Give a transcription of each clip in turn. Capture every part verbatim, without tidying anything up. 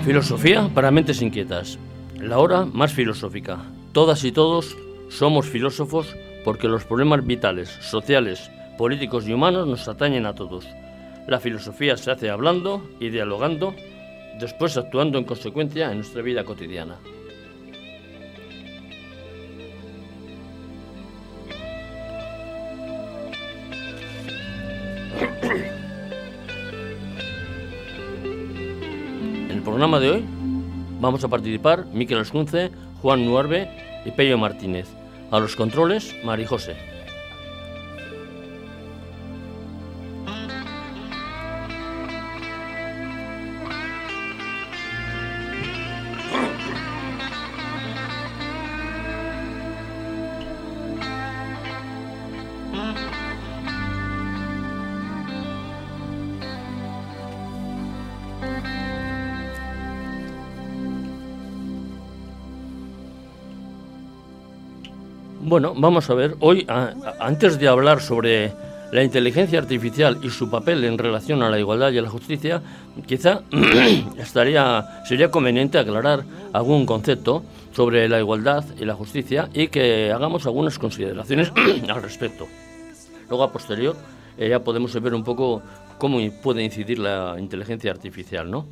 Filosofía para mentes inquietas, la hora más filosófica. Todas y todos somos filósofos porque los problemas vitales, sociales, políticos y humanos nos atañen a todos. La filosofía se hace hablando y dialogando, después actuando en consecuencia en nuestra vida cotidiana. En el programa de hoy vamos a participar Miquel Ascunce, Juan Nuarbe y Pello Martínez. A los controles, Mari José. Bueno, vamos a ver, hoy, a, a, antes de hablar sobre la inteligencia artificial y su papel en relación a la igualdad y a la justicia, quizá estaría, sería conveniente aclarar algún concepto sobre la igualdad y la justicia y que hagamos algunas consideraciones al respecto. Luego, a posterior, eh, ya podemos ver un poco cómo puede incidir la inteligencia artificial, ¿no?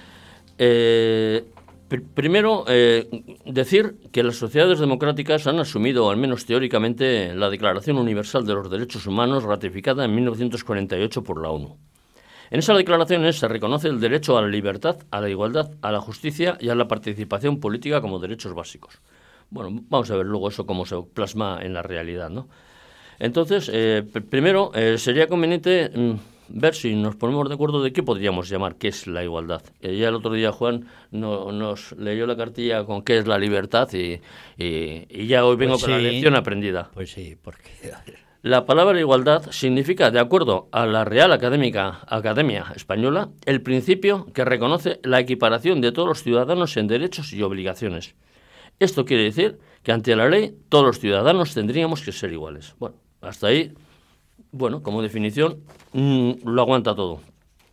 Eh... Primero, eh, decir que las sociedades democráticas han asumido, al menos teóricamente, la Declaración Universal de los Derechos Humanos ratificada en mil novecientos cuarenta y ocho por la ONU. En esa declaración se reconoce el derecho a la libertad, a la igualdad, a la justicia y a la participación política como derechos básicos. Bueno, vamos a ver luego eso cómo se plasma en la realidad, ¿no? Entonces, eh, primero, eh, sería conveniente mmm, ver si nos ponemos de acuerdo de qué podríamos llamar qué es la igualdad. Eh, ya el otro día Juan no, nos leyó la cartilla con qué es la libertad y, y, y ya hoy vengo pues con sí, la lección aprendida. Pues sí, porque... La palabra igualdad significa, de acuerdo a la Real Académica, Academia Española, el principio que reconoce la equiparación de todos los ciudadanos en derechos y obligaciones. Esto quiere decir que ante la ley todos los ciudadanos tendríamos que ser iguales. Bueno, hasta ahí... Bueno, como definición, mmm, lo aguanta todo.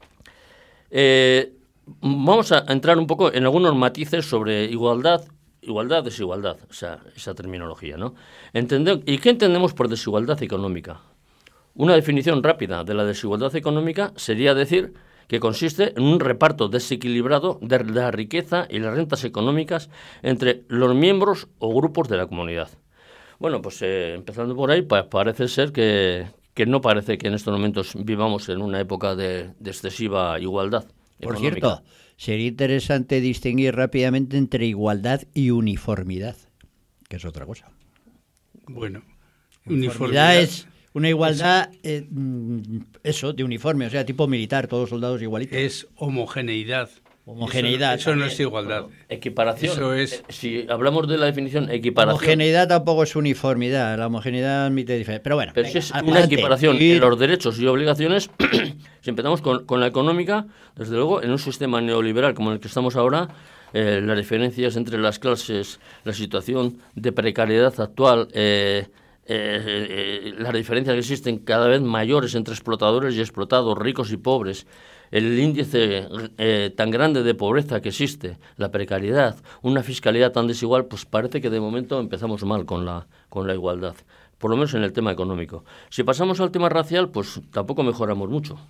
Eh, vamos a entrar un poco en algunos matices sobre igualdad, igualdad, desigualdad, o sea, esa terminología, ¿no? Entender, ¿y qué entendemos por desigualdad económica? Una definición rápida de la desigualdad económica sería decir que consiste en un reparto desequilibrado de la riqueza y las rentas económicas entre los miembros o grupos de la comunidad. Bueno, pues eh, empezando por ahí, pues parece ser que... que no parece que en estos momentos vivamos en una época de, de excesiva igualdad económica. Por cierto, sería interesante distinguir rápidamente entre igualdad y uniformidad, que es otra cosa. Bueno, uniformidad, uniformidad es una igualdad, es, eh, eso, de uniforme, o sea, tipo militar, todos soldados igualitos. Es homogeneidad. Homogeneidad. Eso, eso no es igualdad. Bueno, equiparación. Eso es. Eh, si hablamos de la definición equiparación. Homogeneidad tampoco es uniformidad. La homogeneidad admite diferencia. Pero bueno. Pero venga, si es adelante. Una equiparación y... en los derechos y obligaciones, si empezamos con, con la económica, desde luego, en un sistema neoliberal como el que estamos ahora, eh, las diferencias entre las clases, la situación de precariedad actual, eh, eh, eh, las diferencias que existen cada vez mayores entre explotadores y explotados, ricos y pobres, el índice eh, tan grande de pobreza que existe, la precariedad, una fiscalidad tan desigual, pues parece que de momento empezamos mal con la, con la igualdad, por lo menos en el tema económico. Si pasamos al tema racial, pues tampoco mejoramos mucho.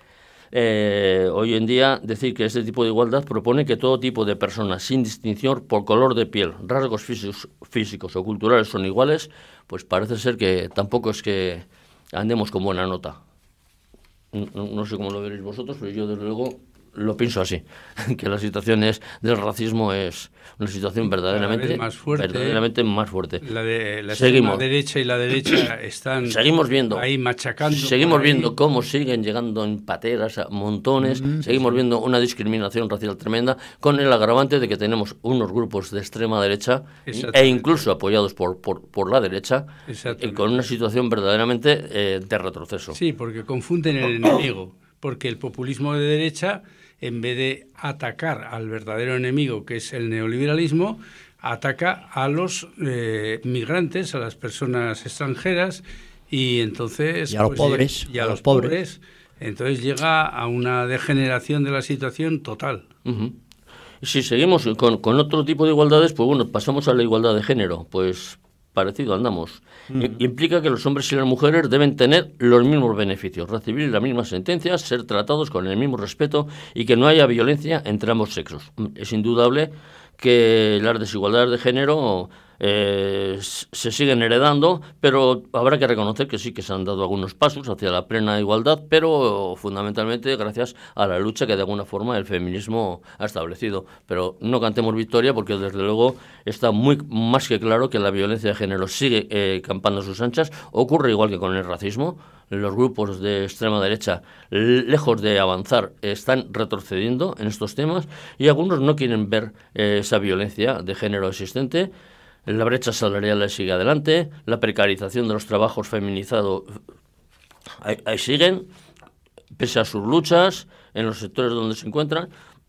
Eh, hoy en día decir que este tipo de igualdad propone que todo tipo de personas, sin distinción por color de piel, rasgos físicos, físicos o culturales son iguales, pues parece ser que tampoco es que andemos con buena nota. No, no sé cómo lo veréis vosotros, pero yo desde luego lo pienso así, que la situación es del racismo es una situación verdaderamente más fuerte, verdaderamente más fuerte. La de la seguimos, derecha y la derecha están seguimos viendo, ahí machacando. Seguimos viendo cómo siguen llegando en pateras a montones, mm-hmm. seguimos sí. viendo una discriminación racial tremenda, con el agravante de que tenemos unos grupos de extrema derecha e incluso apoyados por, por, por la derecha, eh, con una situación verdaderamente eh, de retroceso. Sí, porque confunden el enemigo, porque el populismo de derecha, en vez de atacar al verdadero enemigo, que es el neoliberalismo, ataca a los eh, migrantes, a las personas extranjeras, y entonces... Y a los pues, pobres. Y a, a los, los pobres. pobres. Entonces llega a una degeneración de la situación total. Uh-huh. Si seguimos con, con otro tipo de igualdades, pues bueno, pasamos a la igualdad de género. Pues parecido andamos. Uh-huh. Implica que los hombres y las mujeres deben tener los mismos beneficios, recibir las mismas sentencias, ser tratados con el mismo respeto y que no haya violencia entre ambos sexos. Es indudable que las desigualdades de género eh, se siguen heredando, pero habrá que reconocer que sí que se han dado algunos pasos hacia la plena igualdad, pero fundamentalmente gracias a la lucha que de alguna forma el feminismo ha establecido. Pero no cantemos victoria, porque desde luego está muy más que claro que la violencia de género sigue eh, campando a sus anchas. Ocurre igual que con el racismo. Los grupos de extrema derecha, lejos de avanzar, están retrocediendo en estos temas, y algunos no quieren ver eh, esa violencia de género existente. La brecha salarial sigue adelante, la precarización de los trabajos feminizados ahí, ahí siguen, pese a sus luchas en los sectores donde se encuentran.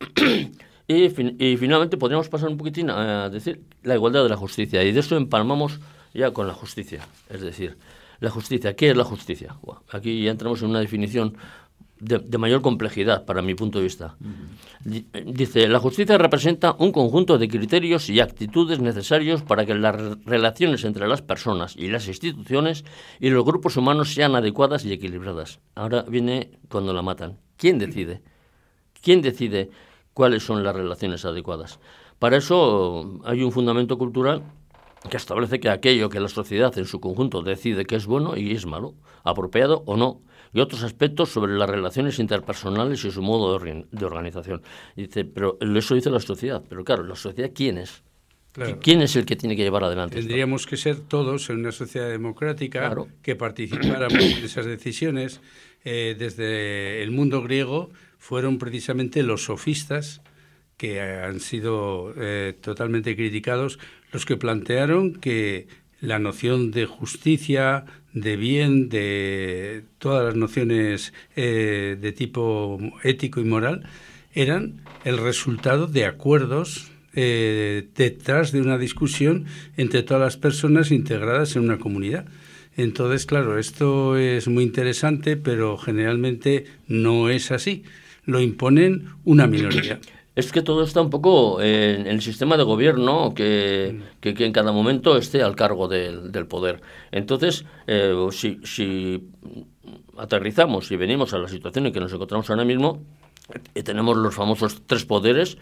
y, fin, y finalmente podríamos pasar un poquitín a decir la igualdad de la justicia, y de eso empalmamos ya con la justicia. Es decir, la justicia, ¿qué es la justicia? Bueno, aquí ya entramos en una definición de, de mayor complejidad para mi punto de vista. Uh-huh. Dice, la justicia representa un conjunto de criterios y actitudes necesarios para que las relaciones entre las personas y las instituciones y los grupos humanos sean adecuadas y equilibradas. Ahora viene cuando la matan. ¿Quién decide? ¿Quién decide cuáles son las relaciones adecuadas? Para eso hay un fundamento cultural que establece que aquello que la sociedad en su conjunto decide que es bueno y es malo, apropiado o no, y otros aspectos sobre las relaciones interpersonales y su modo de, or- de organización. Y dice, pero eso dice la sociedad, pero claro, ¿la sociedad quién es? Claro. ¿Quién es el que tiene que llevar adelante Tendríamos esto? Que ser todos en una sociedad democrática, claro, que participáramos en esas decisiones. Eh, desde el mundo griego fueron precisamente los sofistas, que han sido eh, totalmente criticados, los que plantearon que la noción de justicia, de bien, de todas las nociones eh, de tipo ético y moral, eran el resultado de acuerdos eh, detrás de una discusión entre todas las personas integradas en una comunidad. Entonces, claro, esto es muy interesante, pero generalmente no es así. Lo imponen una minoría. Es que todo está un poco en el sistema de gobierno que, que, que en cada momento esté al cargo del, del poder. Entonces, eh, si, si aterrizamos y venimos a la situación en que nos encontramos ahora mismo, eh, tenemos los famosos tres poderes,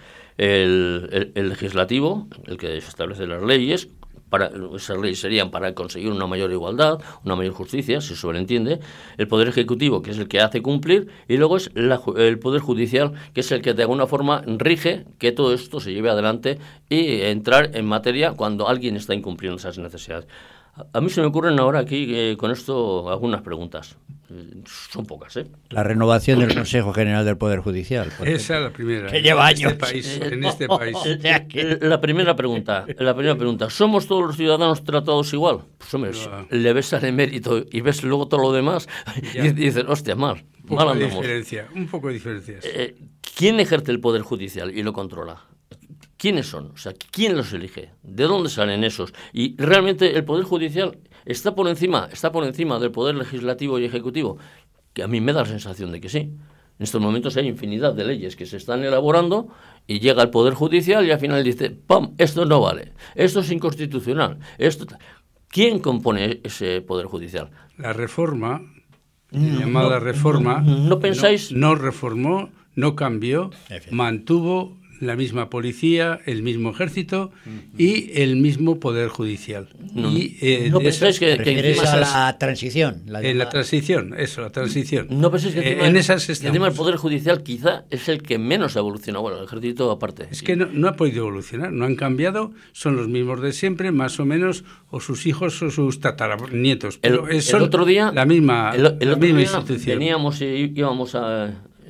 el, el, el legislativo, el que establece las leyes. Para, esas leyes serían para conseguir una mayor igualdad, una mayor justicia, si se sobreentiende, el Poder Ejecutivo, que es el que hace cumplir, y luego es la, el Poder Judicial, que es el que de alguna forma rige que todo esto se lleve adelante y entrar en materia cuando alguien está incumpliendo esas necesidades. A mí se me ocurren ahora aquí eh, con esto algunas preguntas. Eh, son pocas, ¿eh? La renovación del Consejo General del Poder Judicial. Esa es la primera. Que lleva en años. Este país, en este país. La primera pregunta, la primera pregunta. ¿Somos todos los ciudadanos tratados igual? Pues hombre, no. Le ves al emérito y ves luego todo lo demás ya. Y dices, hostia, mal. Un poco mal de andamos. diferencia, un poco de diferencias. Eh, ¿Quién ejerce el Poder Judicial y lo controla? ¿Quiénes son? O sea, ¿quién los elige? ¿De dónde salen esos? Y realmente el Poder Judicial está por encima, está por encima del Poder Legislativo y Ejecutivo, que a mí me da la sensación de que sí. En estos momentos hay infinidad de leyes que se están elaborando y llega el Poder Judicial y al final dice, ¡pam!, esto no vale, esto es inconstitucional. Esto... ¿Quién compone ese Poder Judicial? La reforma, no, llamada no, reforma, no, no pensáis... No, no reformó, no cambió, mantuvo la misma policía, el mismo ejército uh-huh. y el mismo poder judicial. No, y, eh, no pensáis que, que encima a la transición. La en la transición, eso, la transición. No pensáis que encima, eh, en esas encima el poder judicial quizá es el que menos ha evolucionado. Bueno, el ejército aparte. Es que no, no ha podido evolucionar, no han cambiado, son los mismos de siempre, más o menos, o sus hijos o sus tataranietos. Pero el, son el otro día, la misma, el, el la otro misma día institución. Veníamos y íbamos a...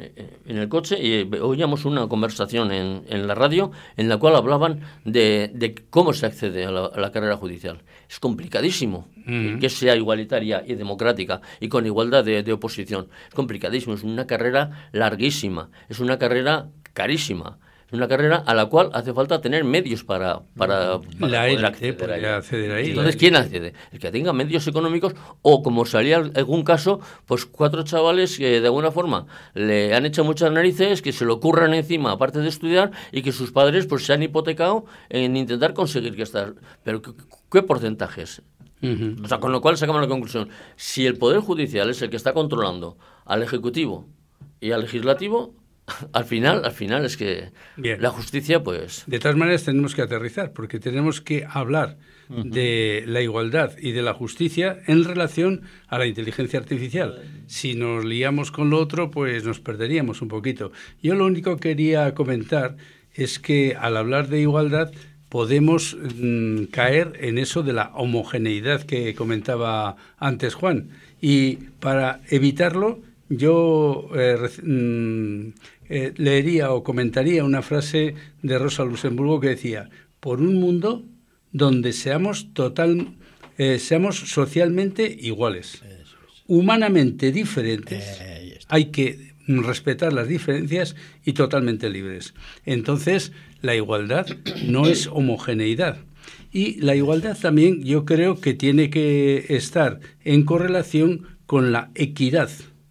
en el coche y oíamos una conversación en, en la radio en la cual hablaban de, de cómo se accede a la, a la carrera judicial. Es complicadísimo uh-huh. que sea igualitaria y democrática y con igualdad de, de oposición. Es complicadísimo, es una carrera larguísima, es una carrera carísima. una carrera a la cual hace falta tener medios para, para, para la poder élite acceder, podría a acceder ahí. Entonces, ¿quién accede? El que tenga medios económicos o, como salía algún caso, pues cuatro chavales que de alguna forma le han hecho muchas narices, que se lo curran encima, aparte de estudiar, y que sus padres pues se han hipotecado en intentar conseguir que estas... Pero ¿qué, qué porcentajes? Uh-huh. O sea, con lo cual sacamos la conclusión. Si el Poder Judicial es el que está controlando al Ejecutivo y al Legislativo, al final, al final es que Bien. La justicia, pues... De todas maneras tenemos que aterrizar, porque tenemos que hablar uh-huh. de la igualdad y de la justicia en relación a la inteligencia artificial. Si nos liamos con lo otro, pues nos perderíamos un poquito. Yo lo único que quería comentar es que al hablar de igualdad podemos mmm, caer en eso de la homogeneidad que comentaba antes Juan. Y para evitarlo, yo eh, mmm, eh, leería o comentaría una frase de Rosa Luxemburgo que decía: por un mundo donde seamos total, eh, seamos socialmente iguales, humanamente diferentes, eh, hay que respetar las diferencias y totalmente libres. Entonces, la igualdad no es homogeneidad. Y la igualdad también yo creo que tiene que estar en correlación con la equidad.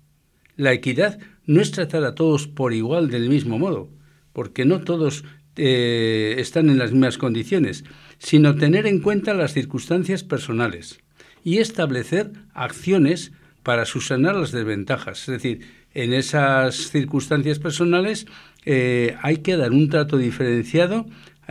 La equidad no es tratar a todos por igual del mismo modo, porque no todos eh, están en las mismas condiciones, sino tener en cuenta las circunstancias personales y establecer acciones para subsanar las desventajas. Es decir, en esas circunstancias personales eh, hay que dar un trato diferenciado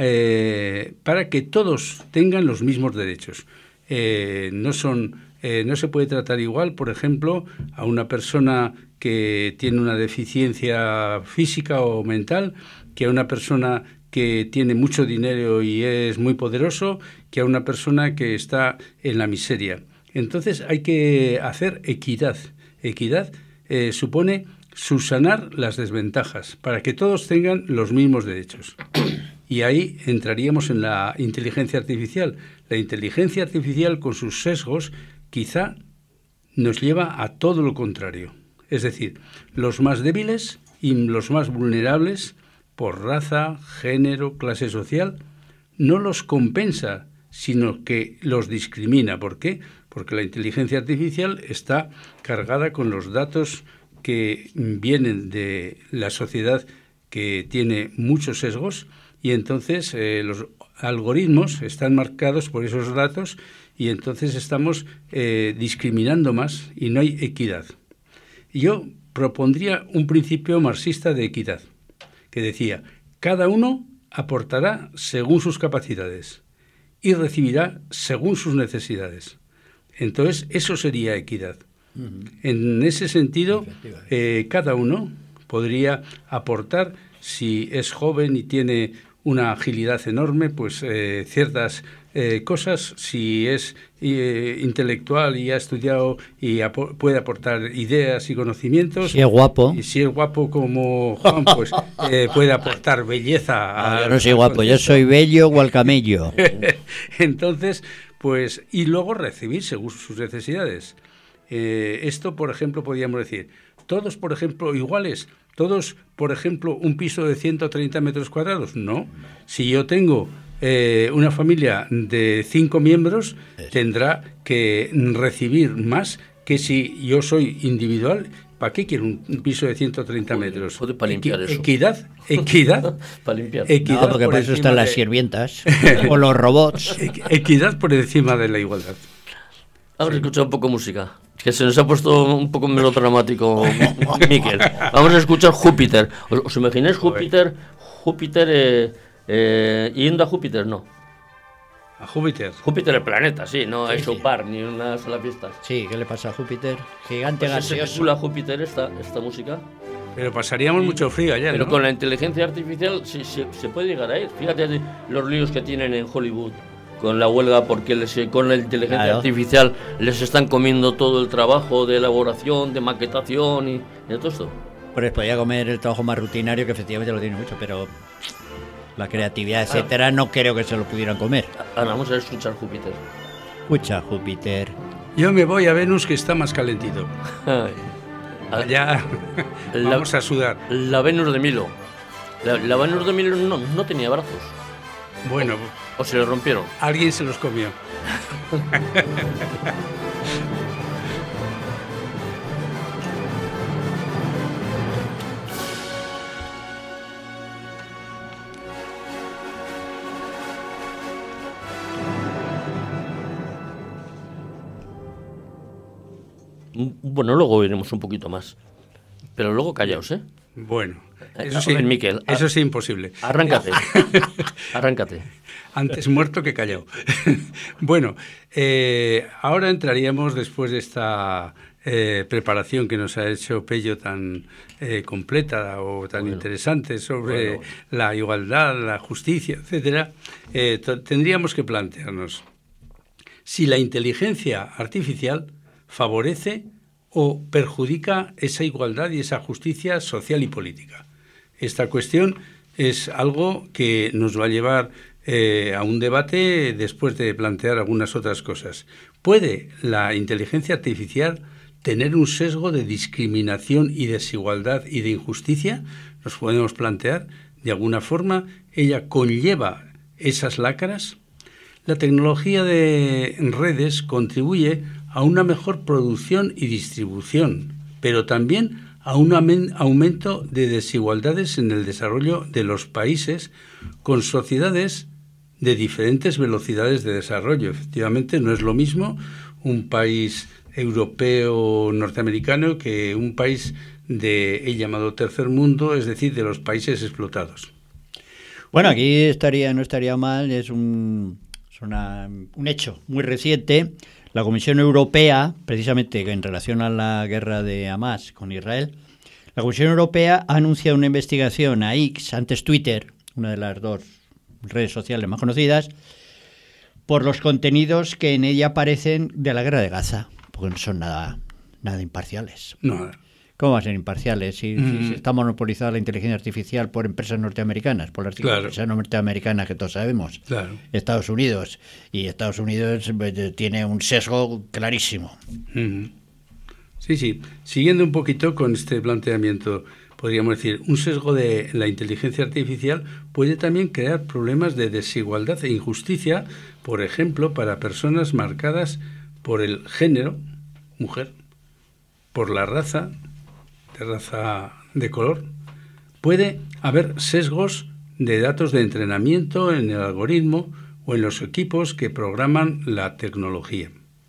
eh, para que todos tengan los mismos derechos. Eh, no son, eh, no se puede tratar igual, por ejemplo, a una persona que tiene una deficiencia física o mental que a una persona que tiene mucho dinero y es muy poderoso, que a una persona que está en la miseria. Entonces hay que hacer equidad. Equidad eh, supone subsanar las desventajas para que todos tengan los mismos derechos. Y ahí entraríamos en la inteligencia artificial. La inteligencia artificial, con sus sesgos, quizá nos lleva a todo lo contrario. Es decir, los más débiles y los más vulnerables, por raza, género, clase social, no los compensa, sino que los discrimina. ¿Por qué? Porque la inteligencia artificial está cargada con los datos que vienen de la sociedad, que tiene muchos sesgos, y entonces eh, los algoritmos están marcados por esos datos, y entonces estamos eh, discriminando más y no hay equidad. Yo propondría un principio marxista de equidad, que decía: cada uno aportará según sus capacidades y recibirá según sus necesidades. Entonces, eso sería equidad. Uh-huh. En ese sentido, eh, cada uno podría aportar, si es joven y tiene una agilidad enorme, pues eh, ciertas eh, cosas. Si es eh, intelectual y ha estudiado y ap- puede aportar ideas y conocimientos. Si es guapo. Y si es guapo como Juan, pues eh, puede aportar belleza. A, no, yo no soy guapo, contexto. Yo soy bello o al camello. Entonces, pues, y luego recibir según sus necesidades. Eh, esto, por ejemplo, podríamos decir, todos, por ejemplo, iguales. ¿Todos, por ejemplo, un piso de ciento treinta metros cuadrados? No. Si yo tengo eh, una familia de cinco miembros, tendrá que recibir más que si yo soy individual. ¿Para qué quiero un, un piso de ciento treinta metros? Joder, para limpiar Equi- eso. Equidad, equidad. Para limpiar. Equidad no, porque por para eso están las de... sirvientas o los robots. Equidad por encima de la igualdad. Vamos a escuchar un poco música, que se nos ha puesto un poco melodramático, Miquel. Vamos a escuchar Júpiter. ¿Os, os imagináis Júpiter, Júpiter eh, eh, yendo a Júpiter? No. A Júpiter. Júpiter el planeta, sí, no sí, es un sí. par ni una sola fiesta. Sí, ¿qué le pasa a Júpiter? Gigante Pues se gaseoso. titula Júpiter esta, esta música. Pero pasaríamos sí. mucho frío allá, Pero ¿no? con la inteligencia artificial sí, sí, se puede llegar a ir. Fíjate los líos que tienen en Hollywood con la huelga, porque les, con la inteligencia claro. artificial les están comiendo todo el trabajo de elaboración, de maquetación y, y de todo esto. Pues podría comer el trabajo más rutinario, que efectivamente lo tiene mucho, pero la creatividad, etcétera, claro. no creo que se lo pudieran comer. Ahora vamos a escuchar Júpiter. Escucha, Júpiter. Yo me voy a Venus, que está más calentito. Allá la, vamos a sudar. La Venus de Milo. La, la Venus de Milo no, no tenía brazos. Bueno. ¿O se le rompieron? Alguien se los comió. Bueno, luego veremos un poquito más. Pero luego callaos, ¿eh? Bueno, eso A sí, ver, Miquel, eso a- sí imposible. Arráncate. Arráncate. Antes muerto que callado. Bueno, eh, ahora entraríamos, después de esta eh, preparación que nos ha hecho Pello tan eh, completa o tan Bueno. interesante sobre Bueno. la igualdad, la justicia, etcétera, eh, t- tendríamos que plantearnos si la inteligencia artificial favorece o perjudica esa igualdad y esa justicia social y política. Esta cuestión es algo que nos va a llevar eh, a un debate después de plantear algunas otras cosas. ¿Puede la inteligencia artificial tener un sesgo de discriminación y desigualdad y de injusticia? Nos podemos plantear, de alguna forma, ¿ella conlleva esas lacras? La tecnología de redes contribuye a una mejor producción y distribución, pero también a un amen- aumento de desigualdades en el desarrollo de los países con sociedades de diferentes velocidades de desarrollo. Efectivamente, no es lo mismo un país europeo norteamericano que un país de el llamado tercer mundo, es decir, de los países explotados. Bueno, aquí estaría, no estaría mal, es un, es una- un hecho muy reciente. La Comisión Europea, precisamente en relación a la guerra de Hamas con Israel, la Comisión Europea ha anunciado una investigación a X, antes Twitter, una de las dos redes sociales más conocidas, por los contenidos que en ella aparecen de la guerra de Gaza, porque no son nada, nada imparciales. No, ¿Cómo va a ser imparciales si, Mm. si está monopolizada la inteligencia artificial por empresas norteamericanas, por las Claro. empresas norteamericanas que todos sabemos? claro. Estados Unidos. Y Estados Unidos eh, tiene un sesgo clarísimo. Ujú. Sí, sí. Siguiendo un poquito con este planteamiento, podríamos decir, un sesgo de la inteligencia artificial puede también crear problemas de desigualdad e injusticia, por ejemplo, para personas marcadas por el género, mujer, por la raza, de raza de color. Puede haber sesgos de datos de entrenamiento en el algoritmo o en los equipos que programan la tecnología.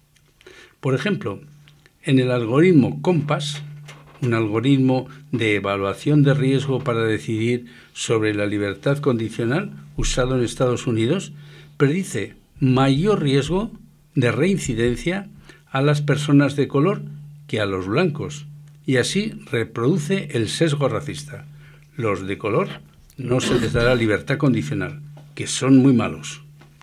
Por ejemplo, en el algoritmo COMPAS, un algoritmo de evaluación de riesgo para decidir sobre la libertad condicional usado en Estados Unidos, predice mayor riesgo de reincidencia a las personas de color que a los blancos, y así reproduce el sesgo racista. Los de color no se les dará libertad condicional, que son muy malos.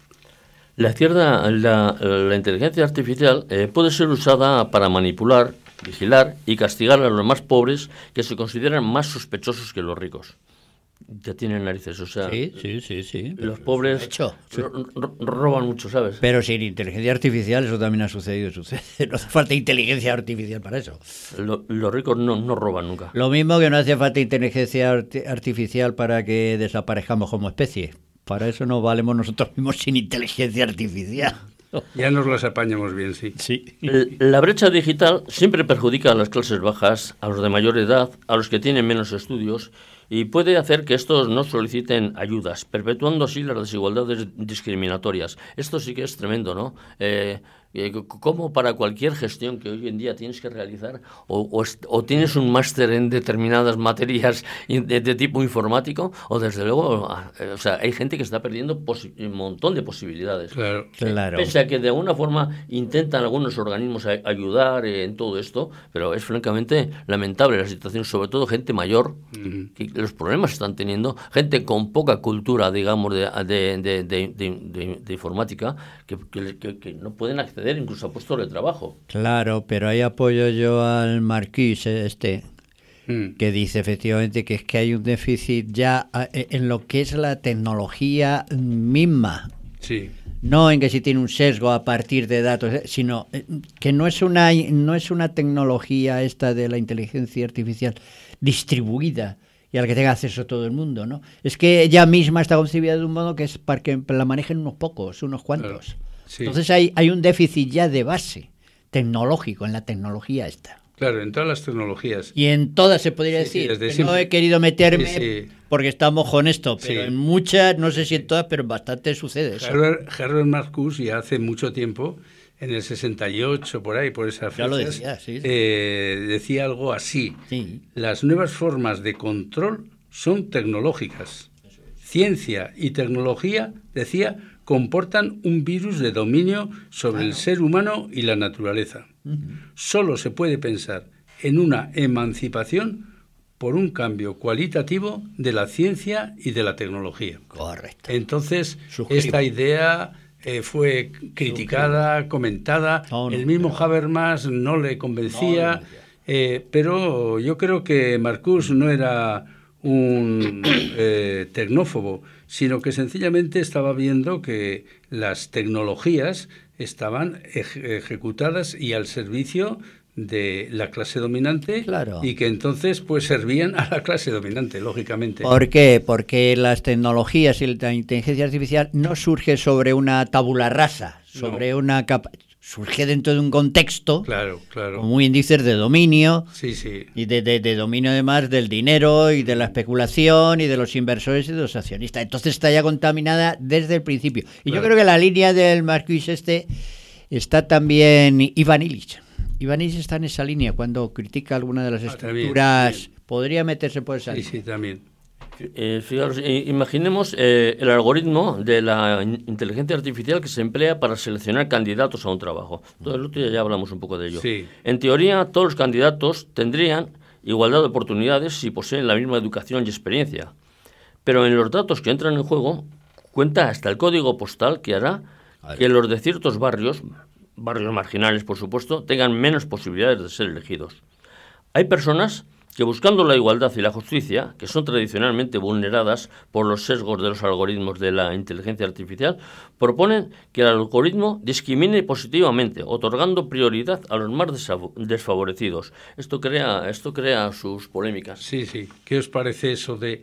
La izquierda, la, la inteligencia artificial eh, puede ser usada para manipular, vigilar y castigar a los más pobres que se consideran más sospechosos que los ricos. Ya tienen narices, o sea, Sí, sí, sí, sí. los pobres hecho. ro- ro- roban mucho, ¿sabes? Pero sin inteligencia artificial eso también ha sucedido y sucede. No hace falta inteligencia artificial para eso. Lo- los ricos no, no roban nunca. Lo mismo que no hace falta inteligencia arti- artificial para que desaparezcamos como especie. Para eso nos valemos nosotros mismos sin inteligencia artificial. Ya nos las apañamos bien, sí. Sí. L- La brecha digital siempre perjudica a las clases bajas, a los de mayor edad, a los que tienen menos estudios y puede hacer que estos no soliciten ayudas, perpetuando así las desigualdades discriminatorias. Esto sí que es tremendo, ¿no? Eh, eh, c- ¿Cómo para cualquier gestión que hoy en día tienes que realizar o, o est- o tienes un máster en determinadas materias in- de, de tipo informático o desde luego, ah, eh, o sea, hay gente que está perdiendo posi- un montón de posibilidades. Claro. Claro. Pese a que de alguna forma intentan algunos organismos a- ayudar eh, en todo esto, pero es francamente lamentable la situación, sobre todo gente mayor, Ujú. que los problemas están teniendo, gente con poca cultura, digamos, de, de, de, de- de- de- de informática, que, que- que- que no pueden acceder incluso a puestos de trabajo. Claro, pero ahí apoyo yo al Marquís este, Mm. que dice efectivamente que es que hay un déficit ya eh, en lo que es la tecnología misma. Sí. No en que si tiene un sesgo a partir de datos, eh, sino eh, que no es una no es una tecnología esta de la inteligencia artificial distribuida y al que tenga acceso todo el mundo, ¿no? Es que ella misma está concebida de un modo que es para que la manejen unos pocos, unos cuantos. Claro, sí. Entonces hay, hay un déficit ya de base tecnológico en la tecnología esta. Claro, en todas las tecnologías. Y en todas se podría Sí, sí, decir. desde Que siempre. no he querido meterme Sí, sí. porque está mojo en esto, pero Sí. en muchas, no sé si en todas, pero en bastante sucede eso. Herbert, Herbert Marcuse ya hace mucho tiempo, en el sesenta y ocho, por ahí, por esas Ya lo fechas, decía, sí, sí. eh, decía algo así. Sí. Las nuevas formas de control son tecnológicas. Ciencia y tecnología, decía, comportan un virus de dominio sobre el ser humano y la naturaleza. Uh-huh. Solo se puede pensar en una emancipación por un cambio cualitativo de la ciencia y de la tecnología. Correcto. Entonces, Suscribo. esta idea eh, fue criticada, Suscribo. comentada. No, no, el mismo no. Habermas no le convencía, no, no, eh, pero yo creo que Marcuse no era un eh, tecnófobo, sino que sencillamente estaba viendo que las tecnologías estaban ej- ejecutadas y al servicio de la clase dominante, claro. y que entonces pues servían a la clase dominante, lógicamente. ¿Por qué? Porque las tecnologías y la inteligencia artificial no surge sobre una tabula rasa, sobre no. una capa... surge dentro de un contexto, claro, claro. como índices de dominio, sí, sí. y de, de, de dominio además del dinero y de la especulación y de los inversores y de los accionistas. Entonces está ya contaminada desde el principio. Y claro. yo creo que la línea del Marcuse este está también Ivan Illich. Iván Illich está en esa línea cuando critica alguna de las estructuras. Ah, también, también. Podría meterse por esa sí, línea. Sí, también. Eh, fijaros, eh, imaginemos eh, el algoritmo de la inteligencia artificial que se emplea para seleccionar candidatos a un trabajo. Todo el otro día ya hablamos un poco de ello. Sí. En teoría, todos los candidatos tendrían igualdad de oportunidades si poseen la misma educación y experiencia. Pero en los datos que entran en juego, cuenta hasta el código postal que hará que los de ciertos barrios, barrios marginales por supuesto, tengan menos posibilidades de ser elegidos. Hay personas que buscando la igualdad y la justicia, que son tradicionalmente vulneradas por los sesgos de los algoritmos de la inteligencia artificial, proponen que el algoritmo discrimine positivamente, otorgando prioridad a los más desfavorecidos. Esto crea, esto crea sus polémicas. Sí, sí. ¿Qué os parece eso de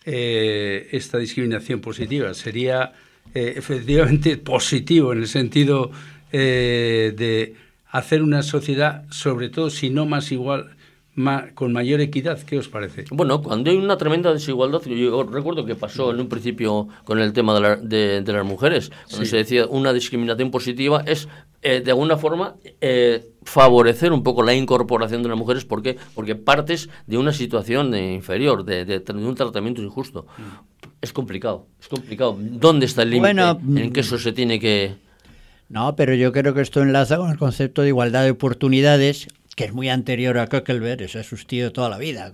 eh, esta discriminación positiva? Sería eh, efectivamente positivo en el sentido eh, de hacer una sociedad, sobre todo si no más igual, Ma, con mayor equidad. ¿Qué os parece? Bueno, cuando hay una tremenda desigualdad, yo recuerdo que pasó en un principio con el tema de, la, de, de las mujeres, cuando sí. se decía una discriminación positiva es eh, de alguna forma eh, favorecer un poco la incorporación de las mujeres. ¿Por qué? Porque partes de una situación de inferior, de, de, de un tratamiento injusto. Mm. Es complicado, es complicado. ¿Dónde está el límite bueno, en que eso se tiene que...? No, pero yo creo que esto enlaza con el concepto de igualdad de oportunidades, que es muy anterior a Koekelberg, eso ha existido toda la vida.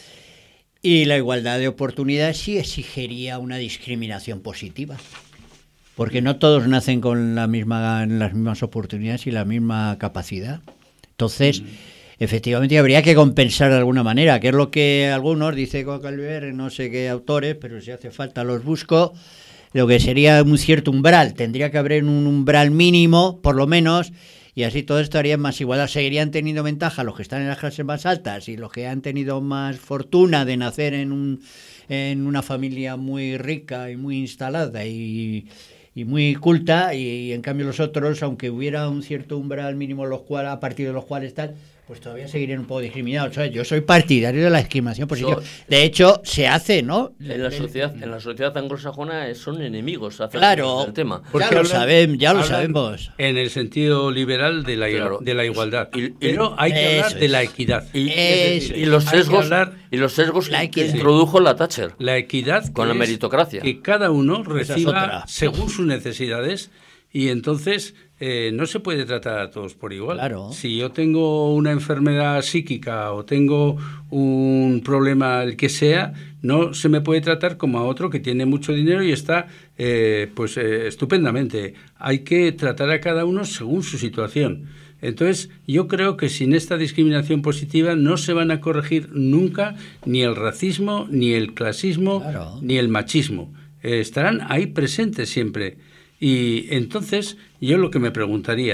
Y la igualdad de oportunidades sí exigiría una discriminación positiva, porque no todos nacen con la misma, las mismas oportunidades y la misma capacidad. Entonces, mm. efectivamente, habría que compensar de alguna manera, que es lo que algunos, dice Koekelberg, no sé qué autores, pero si hace falta los busco, lo que sería un cierto umbral. Tendría que haber un umbral mínimo, por lo menos, y así todos estarían más igualdad. Seguirían teniendo ventaja los que están en las clases más altas y los que han tenido más fortuna de nacer en un en una familia muy rica y muy instalada y, y muy culta, y, y en cambio los otros, aunque hubiera un cierto umbral mínimo los cual, a partir de los cuales tal, pues todavía seguirían un poco discriminados. O sea, yo soy partidario de la discriminación positiva. De hecho, se hace, ¿no? En la sociedad, en la sociedad anglosajona son enemigos hacia claro, el tema. Ya lo, hablan, saben, ya lo sabemos. En el sentido liberal de la, claro. de la igualdad. Y, y, Pero hay que hablar de la equidad. Y, decir, y los sesgos, hablar, y los sesgos que, que introdujo la Thatcher. La equidad con la meritocracia. Que cada uno reciba según sus necesidades. Y entonces eh, no se puede tratar a todos por igual. Claro. Si yo tengo una enfermedad psíquica o tengo un problema, el que sea, no se me puede tratar como a otro que tiene mucho dinero y está eh, pues eh, estupendamente. Hay que tratar a cada uno según su situación. Entonces, yo creo que sin esta discriminación positiva no se van a corregir nunca ni el racismo, ni el clasismo, claro. ni el machismo. Eh, estarán ahí presentes siempre. Y entonces yo lo que me preguntaría,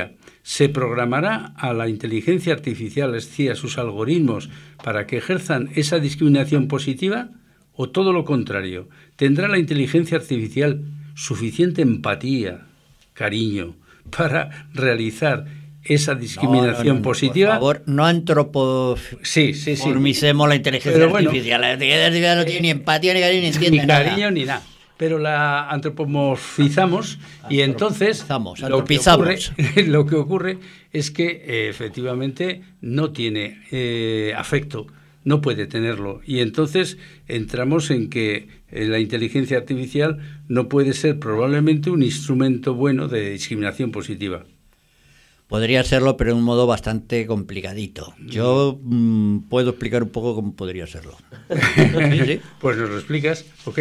¿Se programará a la inteligencia artificial, es decir, a sus algoritmos, para que ejerzan esa discriminación positiva? ¿O todo lo contrario? ¿Tendrá la inteligencia artificial suficiente empatía, cariño, para realizar esa discriminación no, no, no, positiva? Por favor, no antropoformicemos sí, sí, sí. la inteligencia Pero artificial. Bueno, la inteligencia artificial no tiene ni empatía, ni cariño, ni entiende ni nada. Ni cariño, ni nada. Pero la antropomorfizamos y entonces lo que, ocurre, lo que ocurre es que eh, efectivamente no tiene eh, afecto, no puede tenerlo. Y entonces entramos en que eh, la inteligencia artificial no puede ser probablemente un instrumento bueno de discriminación positiva. Podría serlo, pero de un modo bastante complicadito. Yo mmm, puedo explicar un poco cómo podría serlo. ¿Sí, sí? Pues nos lo explicas, ok.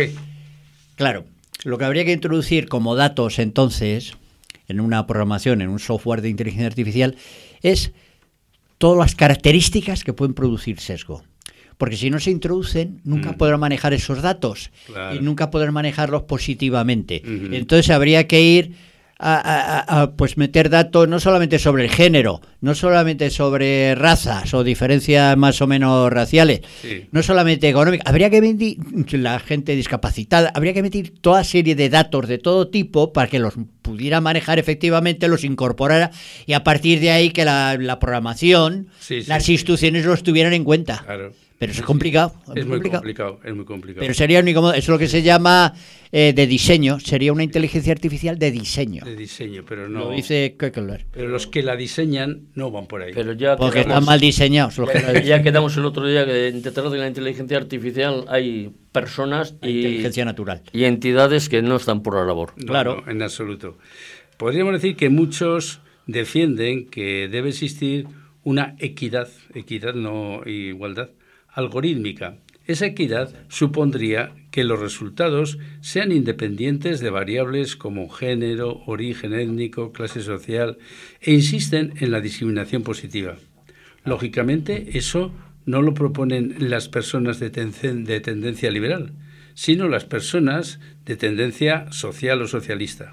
Claro, lo que habría que introducir como datos entonces en una programación, en un software de inteligencia artificial, es todas las características que pueden producir sesgo. Porque si no se introducen, nunca mm. podrán manejar esos datos claro. y nunca podrán manejarlos positivamente. Uh-huh. Entonces habría que ir a, a, a pues meter datos no solamente sobre el género, no solamente sobre razas o diferencias más o menos raciales, sí. no solamente económicas, habría que medir la gente discapacitada, habría que meter toda serie de datos de todo tipo para que los pudiera manejar efectivamente, los incorporara y a partir de ahí que la, la programación, sí, sí, las instituciones sí. los tuvieran en cuenta. Claro. Pero eso es complicado. Es, es muy complicado. complicado, es muy complicado. Pero sería único, es lo que se llama eh, de diseño, sería una inteligencia artificial de diseño. De diseño, pero no. Lo dice Keckler. Pero los que la diseñan no van por ahí. Pero ya Porque quedamos, están mal diseñados. Los ya, que ya quedamos el otro día que detrás de la inteligencia artificial hay personas y, inteligencia natural. y entidades que no están por la labor. No, claro. No, en absoluto. Podríamos decir que muchos defienden que debe existir una equidad, equidad no igualdad, algorítmica. Esa equidad supondría que los resultados sean independientes de variables como género, origen étnico, clase social, e insisten en la discriminación positiva. Lógicamente, eso no lo proponen las personas de, ten- de tendencia liberal, sino las personas de tendencia social o socialista.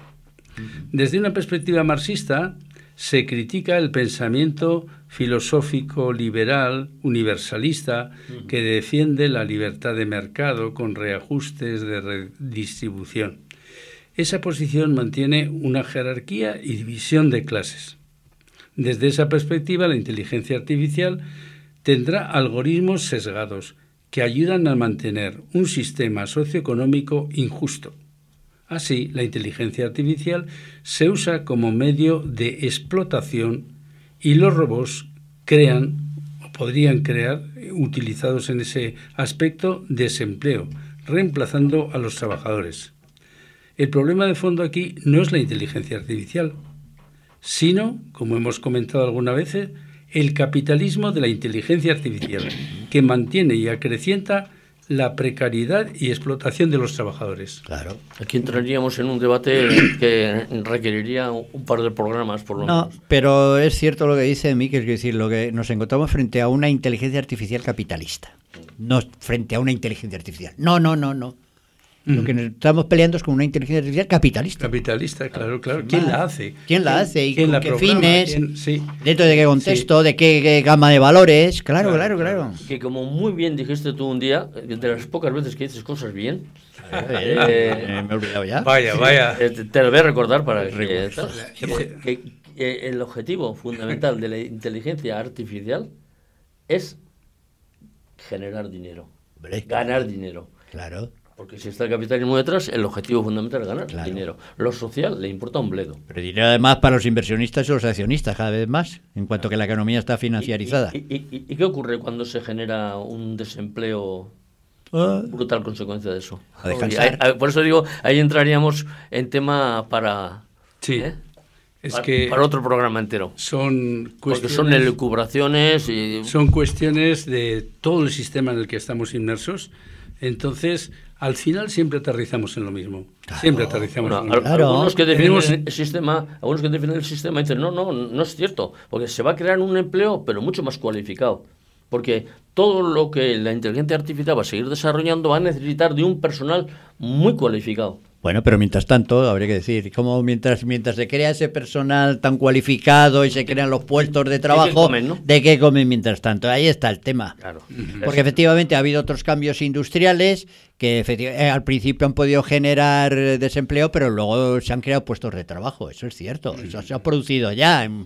Desde una perspectiva marxista, se critica el pensamiento filosófico liberal, universalista, que defiende la libertad de mercado con reajustes de redistribución. Esa posición mantiene una jerarquía y división de clases. Desde esa perspectiva, la inteligencia artificial tendrá algoritmos sesgados que ayudan a mantener un sistema socioeconómico injusto. Así, la inteligencia artificial se usa como medio de explotación y los robots crean o podrían crear, utilizados en ese aspecto, desempleo, reemplazando a los trabajadores. El problema de fondo aquí no es la inteligencia artificial, sino, como hemos comentado alguna vez, el capitalismo de la inteligencia artificial, que mantiene y acrecienta la precariedad y explotación de los trabajadores. Claro. Aquí entraríamos en un debate que requeriría un par de programas, por lo no, menos. Pero es cierto lo que dice Miquel, es decir, lo que nos encontramos frente a una inteligencia artificial capitalista, no frente a una inteligencia artificial. No, no, no, no. Mm. Lo que nos estamos peleando es con una inteligencia artificial capitalista. Capitalista, claro, claro. ¿Quién la hace? ¿Quién la hace? ¿Y ¿Quién con la qué programa? fines? ¿Quién? Sí. ¿Dentro de qué contexto? Sí. ¿De qué, qué gama de valores? Claro, claro, claro, claro. Que como muy bien dijiste tú un día, de las pocas veces que dices cosas bien, eh, eh, me he olvidado ya. Vaya, vaya. Eh, te, te lo voy a recordar para que, que, que, que el objetivo fundamental de la inteligencia artificial es generar dinero, ¿Vale? ganar dinero. Claro. Porque si está el capitalismo detrás, el objetivo fundamental es ganar claro. dinero. Lo social le importa un bledo. Pero dinero además para los inversionistas y los accionistas cada vez más, en cuanto que la economía está financiarizada. ¿Y, y, y, y qué ocurre cuando se genera un desempleo uh, brutal consecuencia de eso? A descansar. Ahí, por eso digo, ahí entraríamos en tema para... Sí. ¿eh? Es para, que para otro programa entero. Son Porque son elucubraciones y... Son cuestiones de todo el sistema en el que estamos inmersos. Entonces, al final siempre aterrizamos en lo mismo. Claro. Siempre aterrizamos bueno, en lo mismo. Claro. Algunos que defienden Tenemos... el sistema, algunos que defienden el sistema dicen, no, no, no es cierto, porque se va a crear un empleo, pero mucho más cualificado. Porque todo lo que la inteligencia artificial va a seguir desarrollando va a necesitar de un personal muy cualificado. Bueno, pero mientras tanto, habría que decir, como mientras mientras se crea ese personal tan cualificado y se crean los puestos de trabajo, ¿De qué comen, no? ¿de qué comen mientras tanto? Ahí está el tema. Claro. Porque efectivamente ha habido otros cambios industriales que efectivamente, eh, al principio han podido generar eh, desempleo, pero luego se han creado puestos de trabajo. Eso es cierto, eso se ha producido ya. En...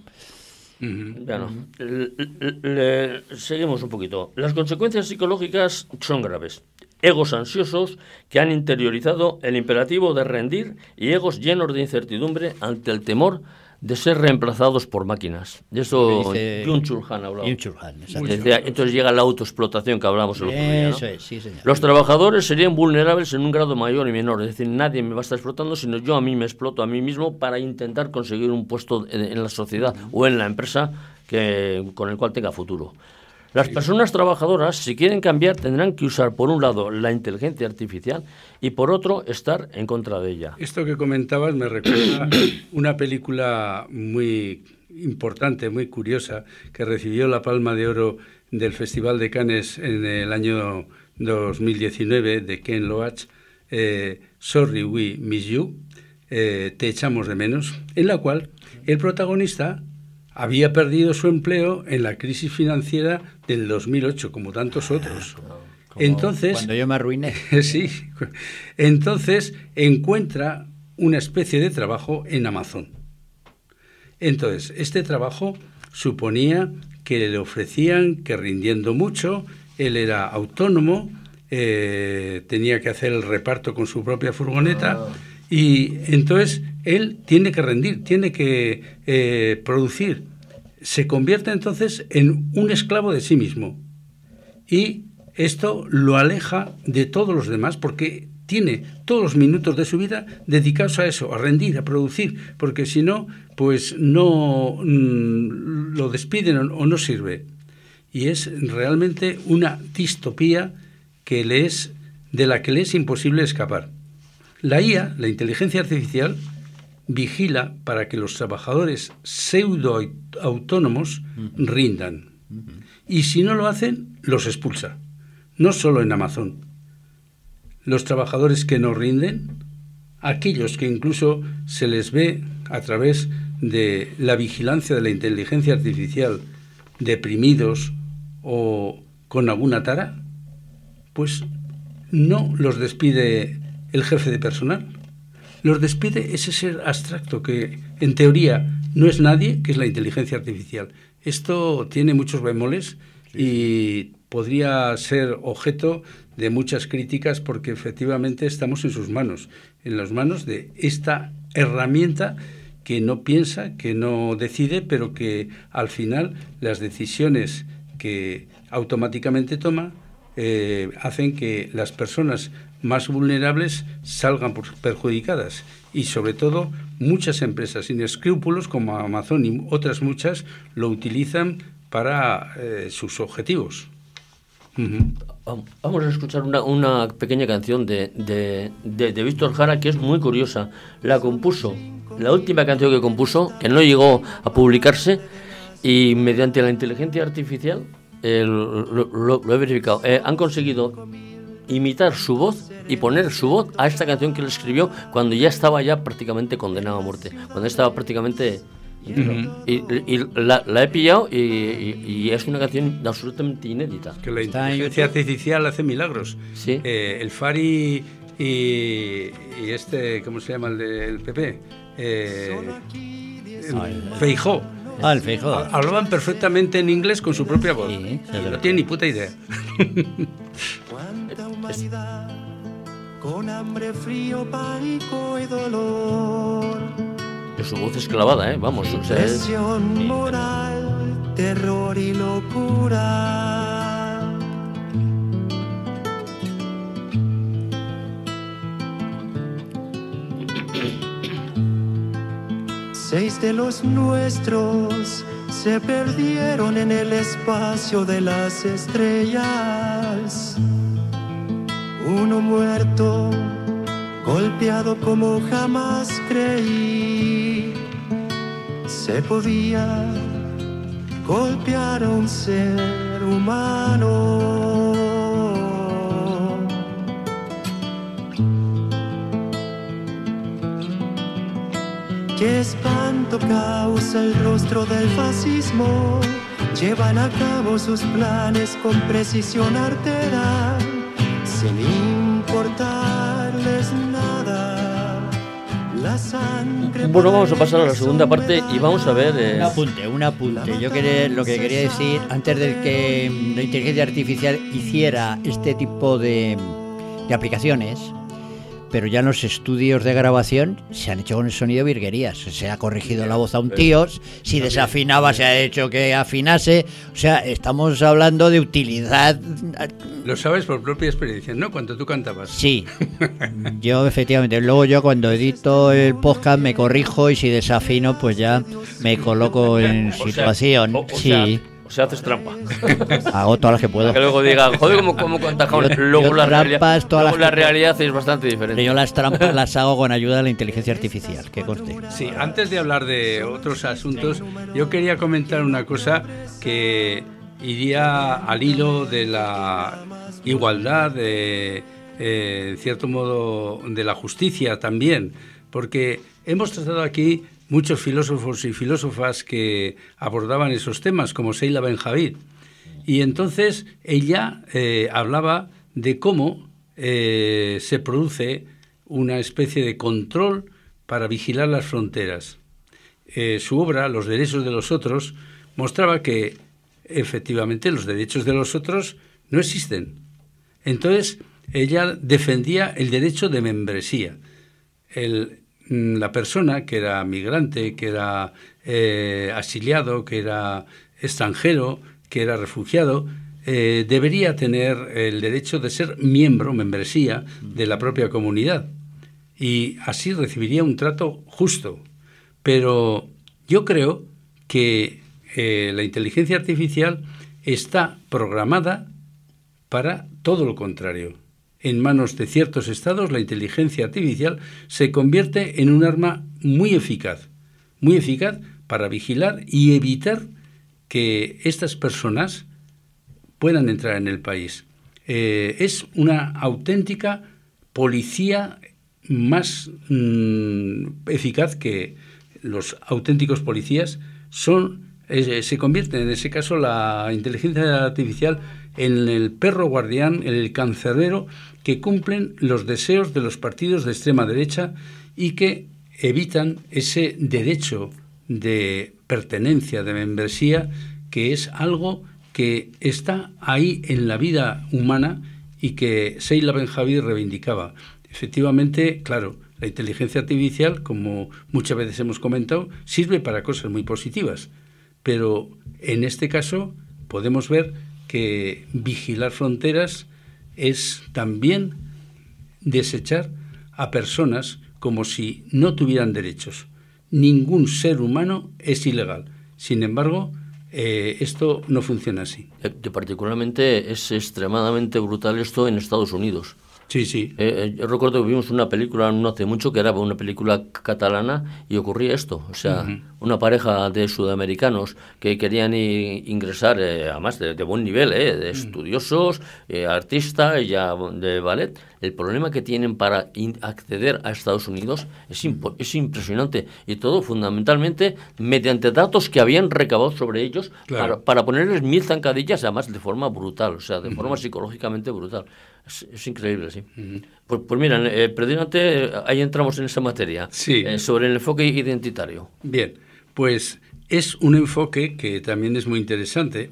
Bueno, le- le- le- seguimos un poquito. Las consecuencias psicológicas son graves. Egos ansiosos que han interiorizado el imperativo de rendir y egos llenos de incertidumbre ante el temor de ser reemplazados por máquinas. De eso Dice- Byung-Chul Han hablaba. Byung-Chul Han, exacto. Decía, entonces llega la autoexplotación que hablábamos el otro día, ¿no? Eso es, sí, señor. Los trabajadores serían vulnerables en un grado mayor y menor, es decir, nadie me va a estar explotando, sino yo a mí me exploto a mí mismo para intentar conseguir un puesto en, en la sociedad o en la empresa que, con el cual tenga futuro. Las personas trabajadoras, si quieren cambiar, tendrán que usar, por un lado, la inteligencia artificial y, por otro, estar en contra de ella. Esto que comentabas me recuerda una película muy importante, muy curiosa, que recibió la Palma de Oro del Festival de Cannes en el año dos mil diecinueve, de Ken Loach, eh, Sorry, We Miss You, eh, Te echamos de menos, en la cual el protagonista había perdido su empleo en la crisis financiera del dos mil ocho, como tantos otros. Como Entonces, cuando yo me arruiné. sí, entonces encuentra una especie de trabajo en Amazon. Entonces, este trabajo suponía que le ofrecían que rindiendo mucho, él era autónomo, eh, tenía que hacer el reparto con su propia furgoneta, y entonces él tiene que rendir, tiene que eh, producir. Se convierte entonces en un esclavo de sí mismo. Y esto lo aleja de todos los demás porque tiene todos los minutos de su vida dedicados a eso, a rendir, a producir, porque si no, pues no mm, lo despiden o, o no sirve. Y es realmente una distopía que le es, de la que le es imposible escapar. La I A, la inteligencia artificial, vigila para que los trabajadores pseudo-autónomos rindan. Y si no lo hacen, los expulsa. No solo en Amazon. Los trabajadores que no rinden, aquellos que incluso se les ve a través de la vigilancia de la inteligencia artificial deprimidos o con alguna tara, pues no los despide el jefe de personal. Los despide ese ser abstracto que, en teoría, no es nadie, que es la inteligencia artificial. Esto tiene muchos bemoles y podría ser objeto de muchas críticas porque efectivamente estamos en sus manos, en las manos de esta herramienta que no piensa, que no decide, pero que al final las decisiones que automáticamente toma eh, hacen que las personas más vulnerables salgan perjudicadas y sobre todo muchas empresas sin escrúpulos como Amazon y otras muchas lo utilizan para eh, sus objetivos. Uh-huh. Vamos a escuchar una, una pequeña canción de, de, de, de Víctor Jara que es muy curiosa. La compuso, la última canción que compuso, que no llegó a publicarse, y mediante la inteligencia artificial, eh, lo, lo, lo he verificado, eh, han conseguido imitar su voz y poner su voz a esta canción que él escribió cuando ya estaba ya prácticamente condenado a muerte, cuando estaba prácticamente... Uh-huh. Y, y la, la he pillado y, y, y es una canción absolutamente inédita. Que la inteligencia artificial hace milagros. Sí. Eh, el Fari y, y este, ¿cómo se llama el del P P? Eh, Feijóo. Ah, el Feijóo. Hablaban perfectamente en inglés con su propia voz. Sí, y no tienen ni puta idea. Cuánta humanidad, con hambre, frío, pánico y dolor. Su voz es clavada, ¿eh? Vamos. O sea, es... Presión moral, terror y locura. Seis de los nuestros se perdieron en el espacio de las estrellas. Uno muerto, golpeado como jamás creí, se podía golpear a un ser humano. qué espanto causa el rostro del fascismo. Llevan a cabo sus planes con precisión artera, sin importarles nada. La sangre. Bueno, vamos a pasar a la segunda parte y vamos a ver... Eh... Un apunte, un apunte. Yo quería, lo que quería decir, antes de que la inteligencia artificial hiciera este tipo de, de aplicaciones, pero ya en los estudios de grabación se han hecho con el sonido virguerías. Se ha corregido la voz a un tío, si desafinaba se ha hecho que afinase. O sea, estamos hablando de utilidad. Lo sabes por propia experiencia, ¿no? Cuando tú cantabas. Sí, yo efectivamente. Luego yo cuando edito el podcast me corrijo y si desafino pues ya me coloco en situación. O sea, o, o sí. sea, o sea, haces trampa. Hago todas las que puedo. Que luego digan, joder, ¿cómo, cómo cuentas? Luego, la, realidad, luego la realidad es bastante diferente. Yo las trampas las hago con ayuda de la inteligencia artificial, que conste. Sí, antes de hablar de otros asuntos, yo quería comentar una cosa que iría al hilo de la igualdad, de, eh, en cierto modo, de la justicia también, porque hemos tratado aquí muchos filósofos y filósofas que abordaban esos temas, como Sheila Benjavid. Y entonces ella eh, hablaba de cómo eh, se produce una especie de control para vigilar las fronteras. Eh, su obra, Los derechos de los otros, mostraba que efectivamente los derechos de los otros no existen. Entonces ella defendía el derecho de membresía. El La persona que era migrante, que era eh, exiliado, que era extranjero, que era refugiado, eh, debería tener el derecho de ser miembro, membresía de la propia comunidad y así recibiría un trato justo. Pero yo creo que eh, la inteligencia artificial está programada para todo lo contrario. En manos de ciertos estados, la inteligencia artificial se convierte en un arma muy eficaz, muy eficaz para vigilar y evitar que estas personas puedan entrar en el país. Eh, es una auténtica policía más mmm, eficaz que los auténticos policías son. Eh, se convierte en ese caso la inteligencia artificial en el perro guardián, en el cancerbero que cumplen los deseos de los partidos de extrema derecha y que evitan ese derecho de pertenencia, de membresía, que es algo que está ahí en la vida humana y que Sheila Benjavid reivindicaba. Efectivamente, claro, la inteligencia artificial, como muchas veces hemos comentado, sirve para cosas muy positivas, pero en este caso podemos ver que vigilar fronteras es también desechar a personas como si no tuvieran derechos. Ningún ser humano es ilegal. Sin embargo, eh, esto no funciona así. Eh, particularmente es extremadamente brutal esto en Estados Unidos. Sí, sí. Eh, yo recuerdo que vimos una película no hace mucho que era una película catalana y ocurría esto. O sea, uh-huh. una pareja de sudamericanos que querían i- ingresar, eh, además de, de buen nivel, eh, de estudiosos, eh, artistas, ya de ballet. El problema que tienen para in- acceder a Estados Unidos es, impo- es impresionante. Y todo fundamentalmente mediante datos que habían recabado sobre ellos, claro. para, para ponerles mil zancadillas, además de forma brutal, o sea, de uh-huh. forma psicológicamente brutal. Es, es increíble, sí. Uh-huh. Pues, pues mira, eh, precisamente ahí entramos en esa materia, sí. eh, sobre el enfoque identitario. Bien, pues es un enfoque que también es muy interesante,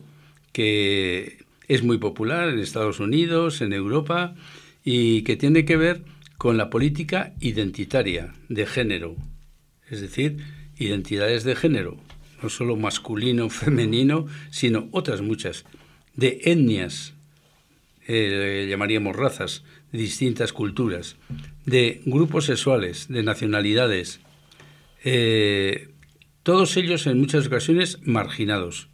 que es muy popular en Estados Unidos, en Europa, y que tiene que ver con la política identitaria de género, es decir, identidades de género, no solo masculino, femenino, sino otras muchas, de etnias, Eh, llamaríamos razas, de distintas culturas, de grupos sexuales, de nacionalidades, eh, todos ellos en muchas ocasiones marginados.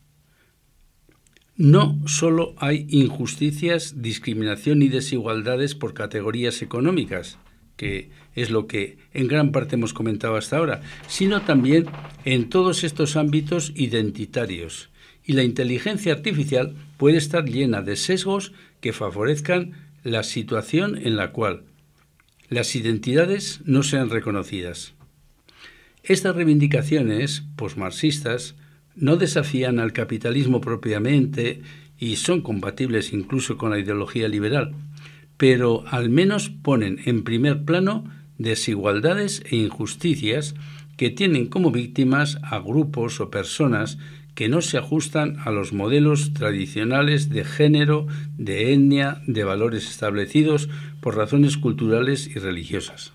No solo hay injusticias, discriminación y desigualdades por categorías económicas, que es lo que en gran parte hemos comentado hasta ahora, sino también en todos estos ámbitos identitarios. Y la inteligencia artificial puede estar llena de sesgos que favorezcan la situación en la cual las identidades no sean reconocidas. Estas reivindicaciones posmarxistas no desafían al capitalismo propiamente y son compatibles incluso con la ideología liberal, pero al menos ponen en primer plano desigualdades e injusticias que tienen como víctimas a grupos o personas que no se ajustan a los modelos tradicionales de género, de etnia, de valores establecidos por razones culturales y religiosas.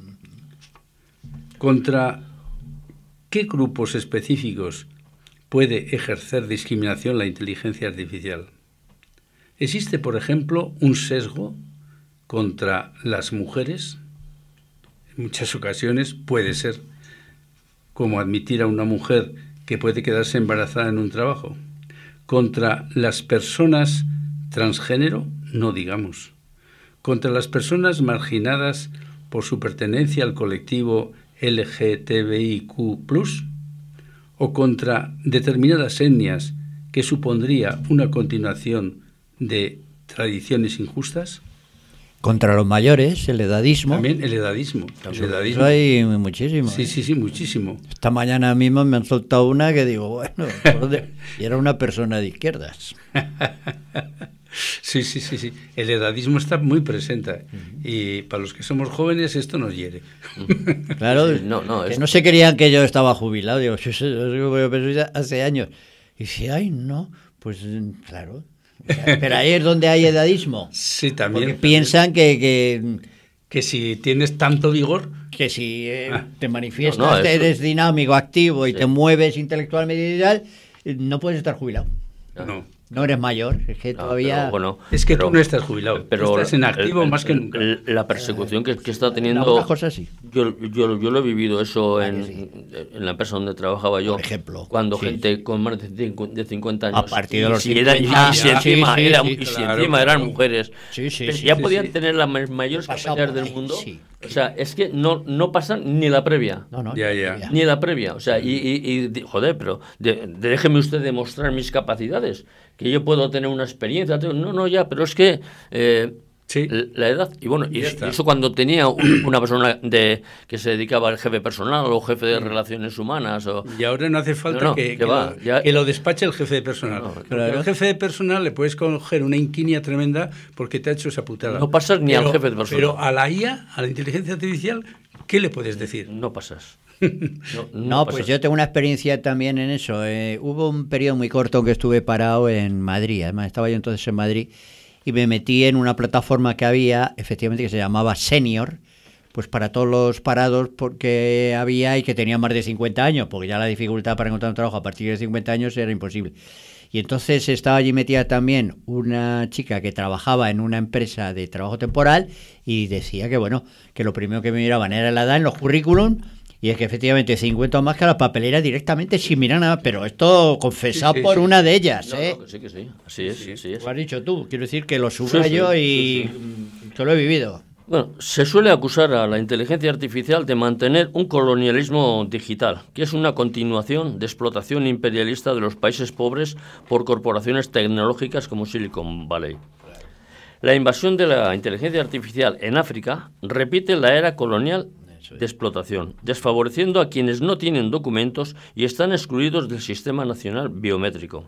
¿Contra qué grupos específicos puede ejercer discriminación la inteligencia artificial? ¿Existe, por ejemplo, un sesgo contra las mujeres? En muchas ocasiones puede ser, como admitir a una mujer que puede quedarse embarazada en un trabajo. Contra las personas transgénero, no digamos. Contra las personas marginadas por su pertenencia al colectivo L G T B I Q plus, o contra determinadas etnias que supondría una continuación de tradiciones injustas. Contra los mayores, el edadismo. También el edadismo. El edadismo. Eso hay muchísimo. Sí, ¿eh? sí, sí, muchísimo. Esta mañana mismo me han soltado una que digo, bueno, ¿por dónde? Y era una persona de izquierdas. Sí, sí, sí, sí. El edadismo está muy presente y para los que somos jóvenes esto nos hiere. Claro, Sí, no, no, que es- no se creían que yo estaba jubilado. Digo, yo, yo, yo, yo pensé hace años. Y dice, ay, no, pues claro. Pero ahí es donde hay edadismo. Sí, Porque también. piensan que, que, Que si tienes tanto vigor, que si eh, Ah. te manifiestas, No, no, eso- eres dinámico, activo y Sí. te mueves intelectualmente y tal, eh, no puedes estar jubilado. no. No eres mayor, es que No, todavía... pero, bueno, Es que pero- tú no estás jubilado, tú estás en activo el- más que el- nunca. el- La persecución que, que está en teniendo... algunas cosas sí. Yo, yo, yo lo he vivido eso Ah, en, que sí. en la empresa donde trabajaba yo. Por ejemplo, Cuando sí. gente con más de cincu- de cincuenta años. A partir de y los si era- y cincuenta, si ya, encima, sí, sí, era- sí, y si claro, encima eran claro. mujeres. Sí, sí, pero sí, ya sí, podían sí. tener las ma- mayores Pasado capacidades por del ahí, mundo. sí. O sea, es que no, no pasan ni la previa. No, no, Ya, ya. Ni la previa, o sea, y, y- y di- joder, pero de- de- déjeme usted demostrar mis capacidades, que yo puedo tener una experiencia, tengo- no, no, ya, pero es que eh, Sí. l- la edad, y bueno, y Ya eso, está. eso cuando tenía un- una persona de que se dedicaba al jefe personal o jefe de relaciones humanas, o Y ahora no hace falta No, no, que, que que va, lo, ya- que lo despache el jefe de personal. No, Porque claro. al jefe de personal le puedes coger una inquinia tremenda porque te ha hecho esa putada. No pasas ni al Pero- jefe de personal. Pero a la I A, a la inteligencia artificial, ¿qué le puedes decir? no pasas. No, No, pasas. pues yo tengo una experiencia también en eso. Eh, hubo un periodo muy corto que estuve parado en Madrid. Además, estaba yo entonces en Madrid y me metí en una plataforma que había, efectivamente, que se llamaba Senior, pues para todos los parados porque había y que tenían más de cincuenta años, porque ya la dificultad para encontrar un trabajo a partir de cincuenta años era imposible. Y entonces estaba allí metida también una chica que trabajaba en una empresa de trabajo temporal y decía que, bueno, que lo primero que me miraban era la edad en los currículum. Y es que efectivamente cincuenta o más que a la papelera directamente sin mirar nada, pero esto confesado Sí, sí, por sí. una de ellas, No, ¿eh? no, que sí, que sí, así es, así es. Lo has dicho tú, quiero decir que lo subrayo sí, y sí, yo lo he vivido. Bueno, se suele acusar a la inteligencia artificial de mantener un colonialismo digital, que es una continuación de explotación imperialista de los países pobres por corporaciones tecnológicas como Silicon Valley. La invasión de la inteligencia artificial en África repite la era colonial de explotación, desfavoreciendo a quienes no tienen documentos y están excluidos del sistema nacional biométrico.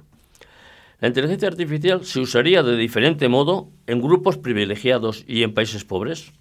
La inteligencia artificial se usaría de diferente modo en grupos privilegiados y en países pobres.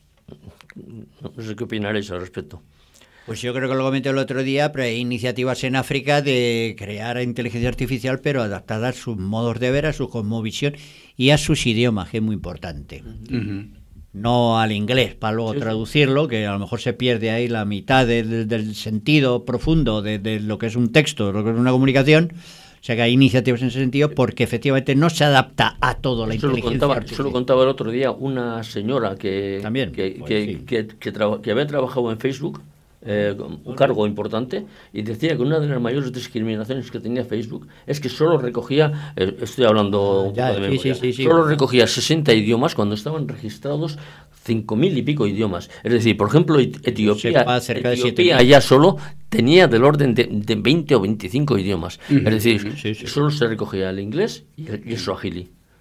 No sé qué opinaréis al respecto. Pues yo creo que lo comenté el otro día, pero hay iniciativas en África de crear inteligencia artificial, pero adaptada a sus modos de ver, a su cosmovisión y a sus idiomas, que es muy importante. Ujú. No al inglés, para luego Sí, sí. traducirlo, que a lo mejor se pierde ahí la mitad del, del sentido profundo de, de lo que es un texto, lo que es una comunicación. O sea que hay iniciativas en ese sentido porque efectivamente no se adapta a todo la Eso lo, inteligencia contaba, eso artificial. lo contaba el otro día una señora que, También, que, pues que, sí. que- que traba- que había trabajado en Facebook, eh, con un cargo importante, y decía que una de las mayores discriminaciones que tenía Facebook es que solo recogía, eh, estoy hablando un Ya, poco de sí, memoria, sí, sí, sí. solo recogía sesenta idiomas cuando estaban registrados cinco mil y pico idiomas. Es decir, por ejemplo, Et- Etiopía, sepa, cerca de siete Etiopía mil. ya solo tenía del orden de, de veinte o veinticinco idiomas. Es decir, Sí, sí. solo se recogía el inglés y el, y el swahili.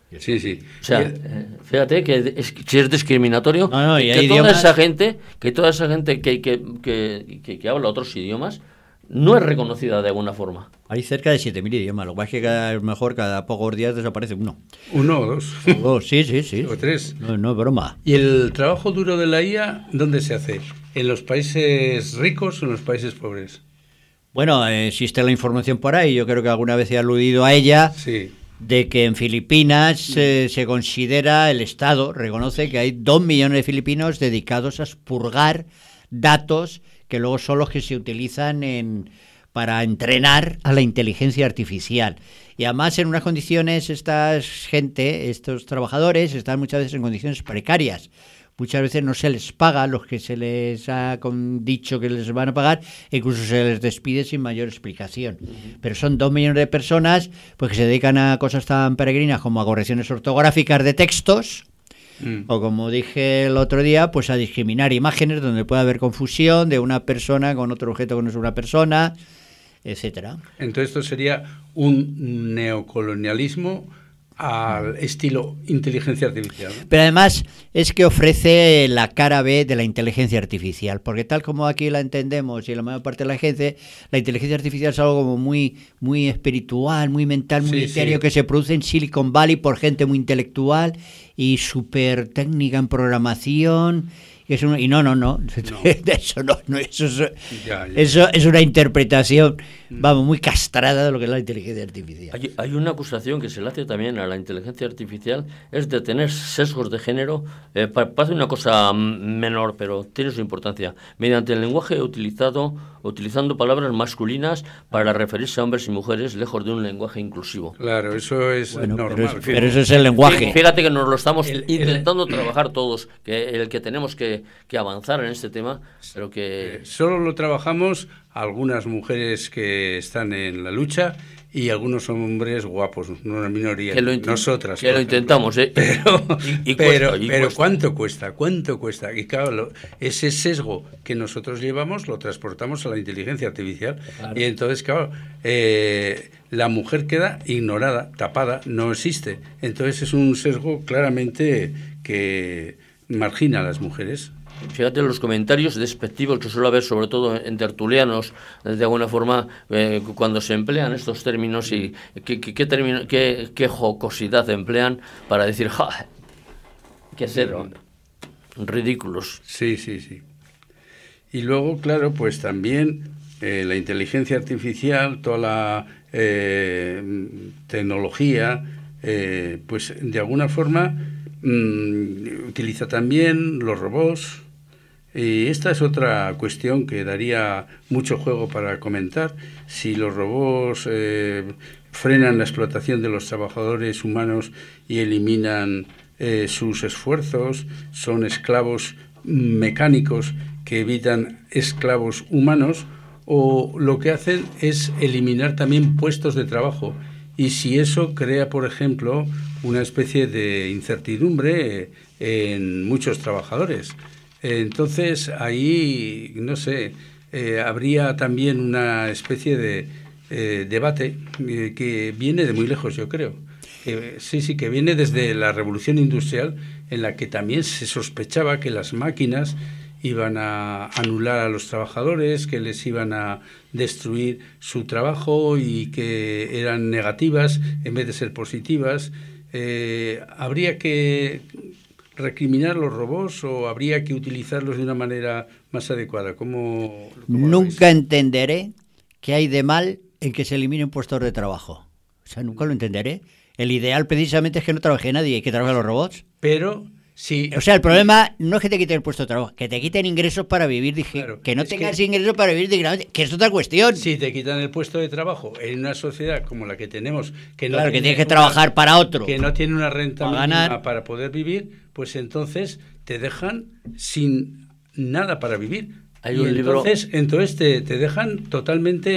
Sí, sí. O sea, el... eh, fíjate que es, si es discriminatorio, no, no, y que hay toda idiomas... esa gente, que toda esa gente que, que, que, que, que habla otros idiomas no es reconocida de alguna forma. Hay cerca de siete mil idiomas, lo que pasa es que cada, es mejor cada pocos días desaparece uno. Uno o dos. Oh, sí, sí, sí. O tres. No, no es broma. ¿Y el trabajo duro de la I A, dónde se hace? ¿En los países ricos o en los países pobres? Bueno, eh, existe la información por ahí, yo creo que alguna vez he aludido a ella, Sí. de que en Filipinas eh, se considera, el Estado reconoce que hay dos millones de filipinos dedicados a expurgar datos que luego son los que se utilizan en, para entrenar a la inteligencia artificial. Y además en unas condiciones, esta gente, estos trabajadores, están muchas veces en condiciones precarias. Muchas veces no se les paga los que se les ha dicho que les van a pagar, e incluso se les despide sin mayor explicación. Uh-huh. Pero son dos millones de personas pues, que se dedican a cosas tan peregrinas como a correcciones ortográficas de textos, Mm. o como dije el otro día, pues a discriminar imágenes donde puede haber confusión de una persona con otro objeto que no es una persona, etcétera. Entonces esto sería un neocolonialismo al estilo inteligencia artificial, ¿no? Pero además es que ofrece la cara B de la inteligencia artificial, porque tal como aquí la entendemos y la mayor parte de la gente, la inteligencia artificial es algo como muy, muy espiritual, muy mental, muy sí, etéreo, sí. que se produce en Silicon Valley por gente muy intelectual y súper técnica en programación. Es un, y no, no, no, no. Eso no, no eso, es, ya, ya. eso es una interpretación, vamos, muy castrada de lo que es la inteligencia artificial. Hay, hay una acusación que se le hace también a la inteligencia artificial, es de tener sesgos de género. Eh, parece una cosa menor, pero tiene su importancia. Mediante el lenguaje utilizado, utilizando palabras masculinas para referirse a hombres y mujeres, lejos de un lenguaje inclusivo. Claro, eso es bueno, normal. Pero, es, pero eso es el lenguaje. Fíjate que nos lo estamos el, intentando el, trabajar todos, que el que tenemos que que avanzar en este tema, pero que... Eh, solo lo trabajamos algunas mujeres que están en la lucha y algunos hombres guapos, una minoría, que lo intent- nosotras. Que lo intentamos, ¿eh? Pero, y, y pero, cuesta, y pero cuesta. ¿cuánto cuesta? ¿Cuánto cuesta? Y claro, lo, ese sesgo que nosotros llevamos lo transportamos a la inteligencia artificial. Claro. Y entonces, claro, eh, la mujer queda ignorada, tapada, no existe. Entonces es un sesgo claramente que margina a las mujeres. Fíjate los comentarios despectivos que suele haber, sobre todo en tertulianos, de alguna forma, eh, cuando se emplean estos términos y qué, qué, qué, término, qué, qué jocosidad emplean para decir, ¡ja! ¡Qué cero! Ridículos. Sí, sí, sí. Y luego, claro, pues también eh, la inteligencia artificial, toda la eh, tecnología, eh, pues de alguna forma mmm, utiliza también los robots. Y esta es otra cuestión que daría mucho juego para comentar. Si los robots eh, frenan la explotación de los trabajadores humanos y eliminan eh, sus esfuerzos, son esclavos mecánicos que evitan esclavos humanos, o lo que hacen es eliminar también puestos de trabajo. Y si eso crea, por ejemplo, una especie de incertidumbre en muchos trabajadores. Entonces, ahí, no sé, eh, habría también una especie de eh, debate eh, que viene de muy lejos, yo creo. Eh, sí, sí, que viene desde la Revolución Industrial, en la que también se sospechaba que las máquinas iban a anular a los trabajadores, que les iban a destruir su trabajo y que eran negativas en vez de ser positivas. Eh, habría que recriminar los robots o habría que utilizarlos de una manera más adecuada. ¿Cómo, cómo nunca entenderé qué hay de mal en que se eliminen puestos de trabajo. O sea, nunca lo entenderé. El ideal precisamente es que no trabaje nadie y que trabajen los robots. Pero sí. O sea, el problema no es que te quiten el puesto de trabajo, que te quiten ingresos para vivir, dije, claro, que no es tengas que, ingresos para vivir dignamente, que es otra cuestión. Si te quitan el puesto de trabajo en una sociedad como la que tenemos, que no claro, tiene que tienes que una, trabajar para otro, que no tiene una renta para mínima ganar, para poder vivir, pues entonces te dejan sin nada para vivir. Hay y un entonces, libro... entonces te, te dejan totalmente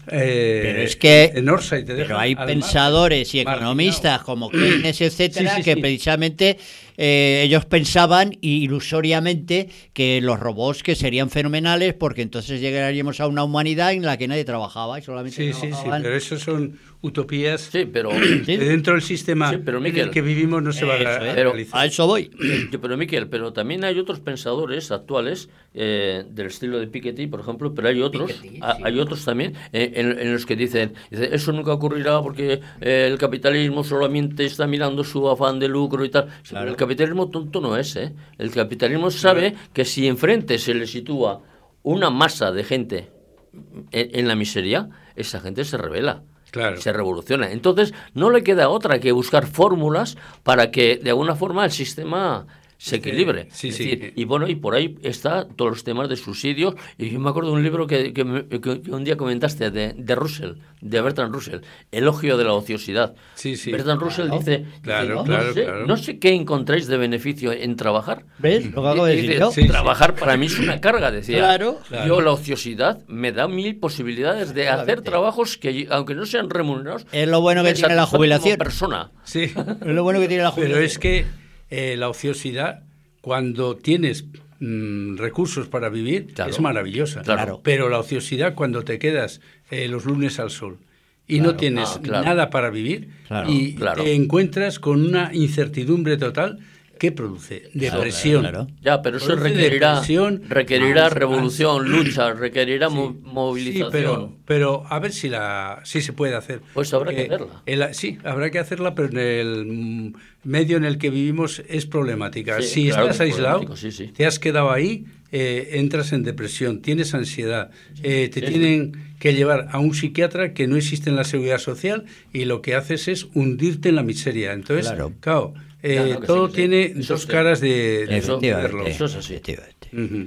eh, pero es que en Orsa y te pero dejan hay al pensadores y marginado. economistas como Keynes, etcétera, Sí, sí, que sí. precisamente eh, ellos pensaban ilusoriamente que los robots que serían fenomenales porque entonces llegaríamos a una humanidad en la que nadie trabajaba y solamente Sí, sí, sí, trabajaban. pero eso son utopías Sí, pero, Sí. que dentro del sistema Sí, pero, en Miquel, el que vivimos no se va Eso, a ¿eh? Pero realizar. A eso voy. Yo, pero Miquel, pero también hay otros pensadores actuales eh, del estilo de Piketty, por ejemplo, pero hay otros, Piketty, a- sí. hay otros también eh, en, en los que dicen, dice, eso nunca ocurrirá porque eh, el capitalismo solamente está mirando su afán de lucro y tal. Sí, pero Claro. el capitalismo tonto no es, ¿eh? El capitalismo sabe que si enfrente se le sitúa una masa de gente en, en la miseria, esa gente se rebela. Claro. Se revoluciona. Entonces, no le queda otra que buscar fórmulas para que, de alguna forma, el sistema se equilibre. Sí, Es sí. decir, y bueno, y por ahí está todos los temas de subsidios. Y yo me acuerdo de un libro que, que me- que- que un día comentaste de, de Russell, de Bertrand Russell, Elogio de la ociosidad. Sí, sí. Bertrand Russell Claro. dice, Claro, dice, no, claro, sé, claro. no sé qué encontráis de beneficio en trabajar. ¿Ves? Lo que acabo de Y decir dice, yo. Sí, sí. trabajar para mí es una carga, decía. Claro. Claro. Yo la ociosidad me da mil posibilidades de hacer Efectivamente. trabajos que, aunque no sean remunerados, Es lo bueno que me tiene la satisfacen jubilación. como persona. Sí. Es lo bueno que tiene la jubilación. Pero es que eh, la ociosidad, cuando tienes mm, recursos para vivir, Claro. es maravillosa. Claro. Pero la ociosidad, cuando te quedas eh, los lunes al sol y no tienes Ah, claro. nada para vivir Claro, y claro. te encuentras con una incertidumbre total, ¿qué produce? Depresión. claro. Ya, pero eso Produce requerirá, depresión, requerirá ansiedad. revolución, lucha, requerirá mo- Sí, movilización. pero, pero a ver si la si se puede hacer. Pues habrá que Porque hacerla. el- sí, habrá que hacerla, pero en el mm, medio en el que vivimos es problemática. Sí, si claro estás que es aislado, problemático, sí, sí. te has quedado ahí, eh, entras en depresión, tienes ansiedad, eh, te sí, tienen que llevar a un psiquiatra que no existe en la seguridad social y lo que haces es hundirte en la miseria. Entonces, Claro. claro, eh, Claro que sí, todo que sí. tiene Eso dos sí. caras de, de Eso- verlo. Efectivamente. Eso es así. Efectivamente. Ujú.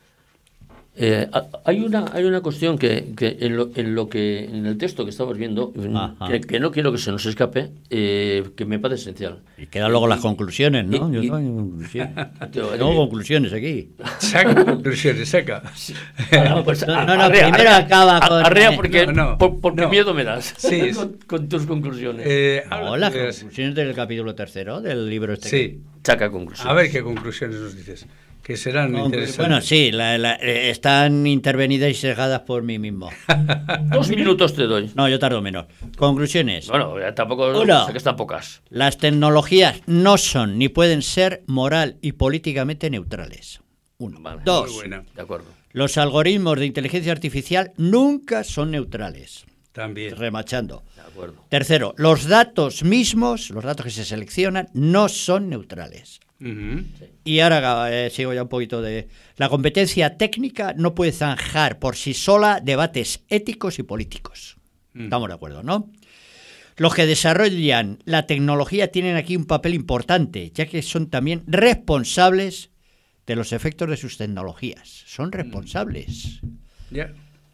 Eh, ha- hay una hay una cuestión que, que en, lo, en lo que en el texto que estamos viendo Ajá. que, que no quiero que se nos escape, eh, que me parece esencial. Y quedan luego las conclusiones, ¿no? y- Yo y- tengo conclusiones. Tío, Tengo eh, conclusiones aquí. Saca conclusiones, saca. Ah, pues, No, a- no, no, arrea, primero arrea, acaba a- con- arrea porque, No, no, por- porque no. miedo me das Sí. con, con tus conclusiones. Eh, No, habla- las eh, conclusiones del capítulo tercero del libro este. Sí. Saca conclusiones. A ver qué conclusiones nos dices, que serán Conclu- interesantes. Bueno, sí, la- la- eh, están intervenidas y sesgadas por mí mismo. Dos minutos te doy. No, yo tardo menos. Conclusiones. Bueno, ya tampoco Uno. sé que están pocas. Las tecnologías no son ni pueden ser moral y políticamente neutrales. Uno. Vale. Dos. Muy buena. De acuerdo. Los algoritmos de inteligencia artificial nunca son neutrales. También. Remachando. De acuerdo. Tercero, los datos mismos, los datos que se seleccionan, no son neutrales. Ujú. Y ahora eh, sigo ya un poquito de... La competencia técnica no puede zanjar por sí sola debates éticos y políticos. Mm. Estamos de acuerdo, ¿no? Los que desarrollan la tecnología tienen aquí un papel importante, ya que son también responsables de los efectos de sus tecnologías. Son responsables. Ya.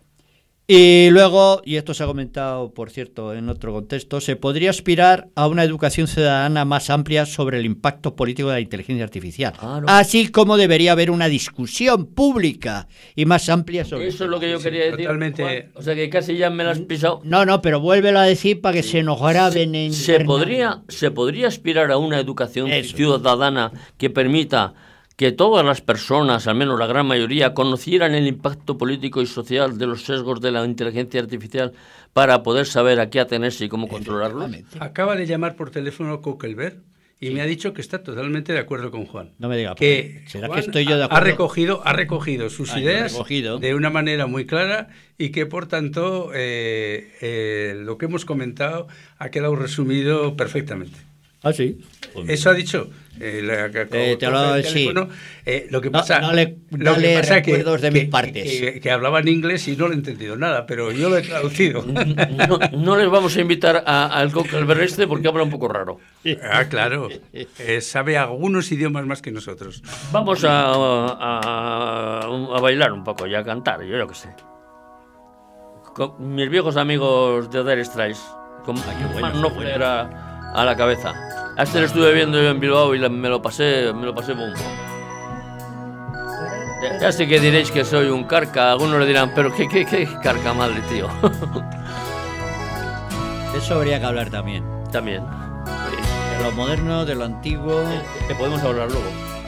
Y luego, y esto se ha comentado, por cierto, en otro contexto, se podría aspirar a una educación ciudadana más amplia sobre el impacto político de la inteligencia artificial. Claro. Así como debería haber una discusión pública y más amplia sobre Eso es lo que yo Sí, quería decir. totalmente. Juan. O sea que casi ya me lo has pisado. No, no, pero vuélvelo a decir para que se nos graben en... Se podría, se podría aspirar a una educación Eso. ciudadana que permita que todas las personas, al menos la gran mayoría, conocieran el impacto político y social de los sesgos de la inteligencia artificial para poder saber a qué atenerse y cómo controlarlos. Acaba de llamar por teléfono Coquelbert y me ha dicho que está totalmente de acuerdo con Juan. No me diga, que ¿será Juan que estoy yo de ha- acuerdo? Ha recogido, ha recogido sus Ah, yo he ideas recogido. de una manera muy clara y que, por tanto, eh, eh, lo que hemos comentado ha quedado resumido perfectamente. Ah, sí. Eso ha dicho. Eh, la- que- Eh, te hablaba el de- sí. teléfono. Eh, lo que No- pasa, no le- lo dale que pasa es que, recuerdos de mis que- partes. que- que hablaba en inglés y no le he entendido nada, pero yo lo he traducido. No, no les vamos a invitar a- al Coquelbert este porque habla un poco raro. Ah, claro. Eh, sabe algunos idiomas más que nosotros. Vamos a, a, a bailar un poco y a cantar, yo, yo qué sé. Con mis viejos amigos de Dire Straits, con Ah, qué bueno, más qué no bueno. fuera a la cabeza. A este lo estuve viendo yo en Bilbao y la- me lo pasé, me lo pasé bombo. Ya, ya sé que diréis que soy un carca, algunos le dirán, pero qué, qué, qué carca madre, tío. De eso habría que hablar también. También. De lo moderno, de lo antiguo. Que podemos hablar luego.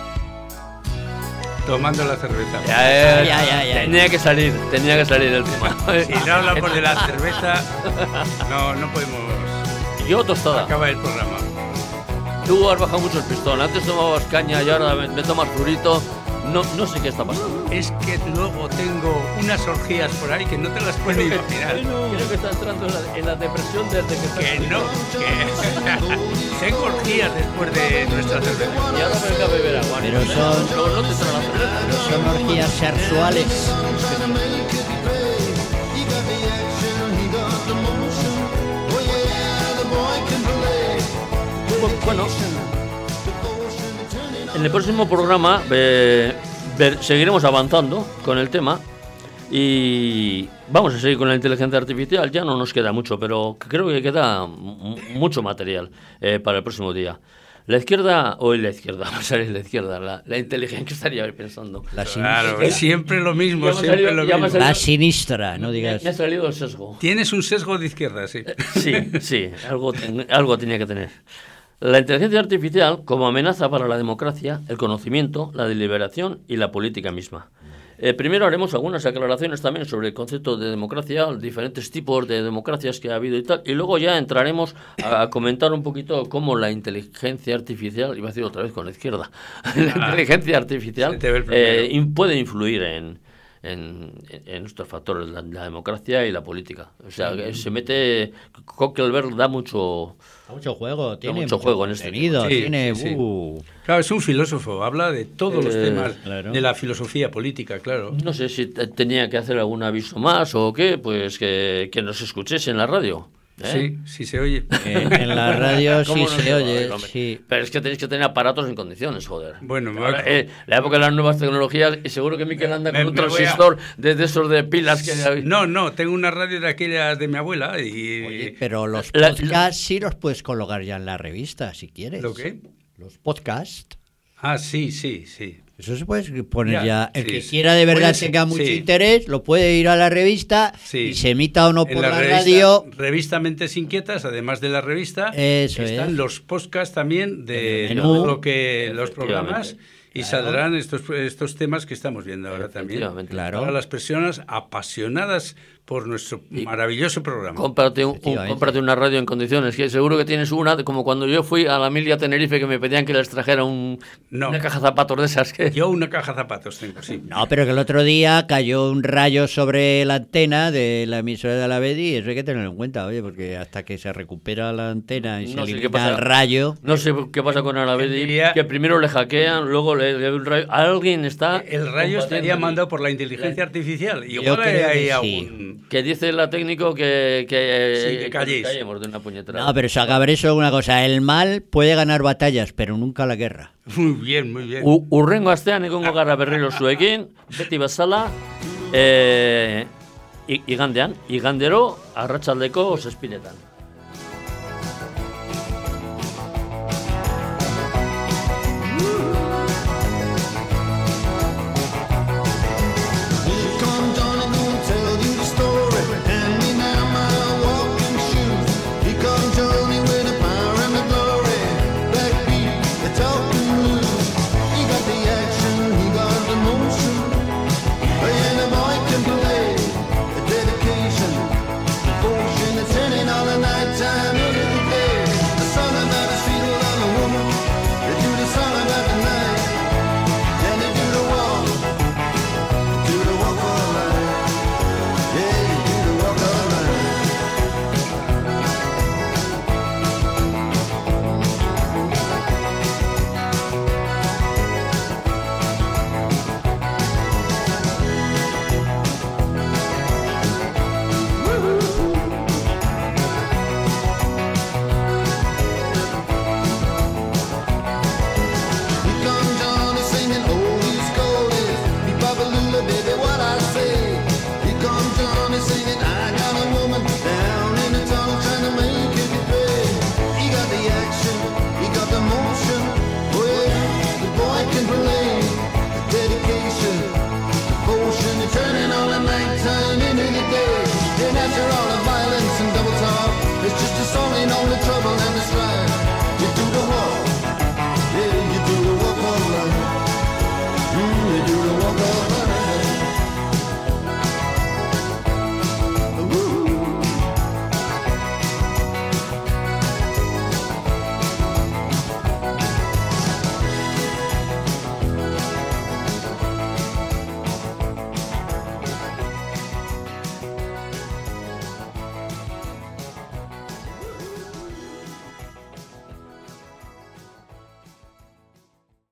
Tomando la cerveza. Ya, eh, Ya, ya, ya. Tenía que salir, tenía que salir el tema. Si no hablamos de la cerveza, no, no podemos Yo tostada. acabar el programa. Tú has bajado mucho el pistón. Antes tomabas caña y ahora me, me tomas zurito. No, no sé qué está pasando. Es que luego tengo unas orgías por ahí que no te las puedes Creo imaginar. que, creo que está entrando en la, en la depresión desde que está Que no, que tengo orgías después de nuestra cerveza. Y ahora venga a beber agua. Pero son- No, no te trae la cerveza. Son orgías sexuales. Bueno, en el próximo programa eh, ver- seguiremos avanzando con el tema y vamos a seguir con la inteligencia artificial. Ya no nos queda mucho, pero creo que queda m- mucho material eh, para el próximo día. La izquierda, o la izquierda, va a salir la izquierda, la, la inteligencia, que estaría pensando. La sinistra. Claro, es siempre lo mismo, Ya me ha siempre salido- lo ya me ha mismo. salido- La sinistra, no Me, digas. me ha salido el sesgo. Tienes un sesgo de izquierda, sí. Sí, sí, algo, ten- algo tenía que tener. La inteligencia artificial como amenaza para la democracia, el conocimiento, la deliberación y la política misma. Eh, primero haremos algunas aclaraciones también sobre el concepto de democracia, los diferentes tipos de democracias que ha habido y tal, y luego ya entraremos a, a comentar un poquito cómo la inteligencia artificial, iba a decir otra vez con la izquierda, la Ah, inteligencia artificial se te ve el primero. eh, in- puede influir en, en, en estos factores, la, la democracia y la política. O sea, que se mete, Coquelberg da mucho... Da mucho juego, tiene mucho juego en este contenido, tema. Sí, tiene... sí, sí. uh, Claro, es un filósofo, habla de todos los Eh, temas claro. de la filosofía política, claro. No sé si te- tenía que hacer algún aviso más o qué, pues que, que nos escuches en la radio. ¿eh? Sí, sí se oye. en, en la radio ¿Cómo sí no se va a oye, oír, hombre? sí. Pero es que tenéis que tener aparatos en condiciones, joder. Bueno, me Ahora, va- eh, la época de las nuevas tecnologías, y seguro que Miquel anda Me- con un me voy a- transistor de, de esos de pilas que... No, no, tengo una radio de aquellas de mi abuela y... Oye, pero los La- podcasts sí los puedes colocar ya en la revista, si quieres. ¿Lo qué? Los podcasts. Ah, sí, sí, sí. Eso se puede poner Ya, ya. El sí, que sí. quiera de verdad Puede ser, tenga mucho sí. interés, lo puede ir a la revista Sí. y se emita o no En por la, revista, radio. Revista Mentes Inquietas, además de la revista, Eso están es. los podcasts también de El todo menú. lo que los programas Efectivamente. y Claro. saldrán estos, estos temas que estamos viendo ahora también. Efectivamente. Claro. Para las personas apasionadas por nuestro maravilloso programa. Cómprate, un- un- Efectivamente. cómprate una radio en condiciones, que seguro que tienes una, de- como cuando yo fui a la Emilia Tenerife que me pedían que les trajera un, No. una caja de zapatos de esas que... Yo una caja de zapatos tengo, sí. No, pero que el otro día cayó un rayo sobre la antena de la emisora de la B D I, eso hay que tenerlo en cuenta, oye, porque hasta que se recupera la antena y No se sé qué elimina pasa. el rayo. No sé qué pasa con Arabedi, Diría- que primero le hackean, luego le, le un rayo. Alguien está... El rayo estaría combatiendo. mandado por la inteligencia artificial. Yo Igual creo hay que algún... Que dice la técnico que, que, Sí, que calléis. callemos de una puñetera. No, pero sacabré eso una cosa, el mal puede ganar batallas, pero nunca la guerra. Muy bien, muy bien. U, urrengo astean egongo gara berriro zuekin, beti bezala, eh, i- igandean, igandero arratsaldeko zazpiretan.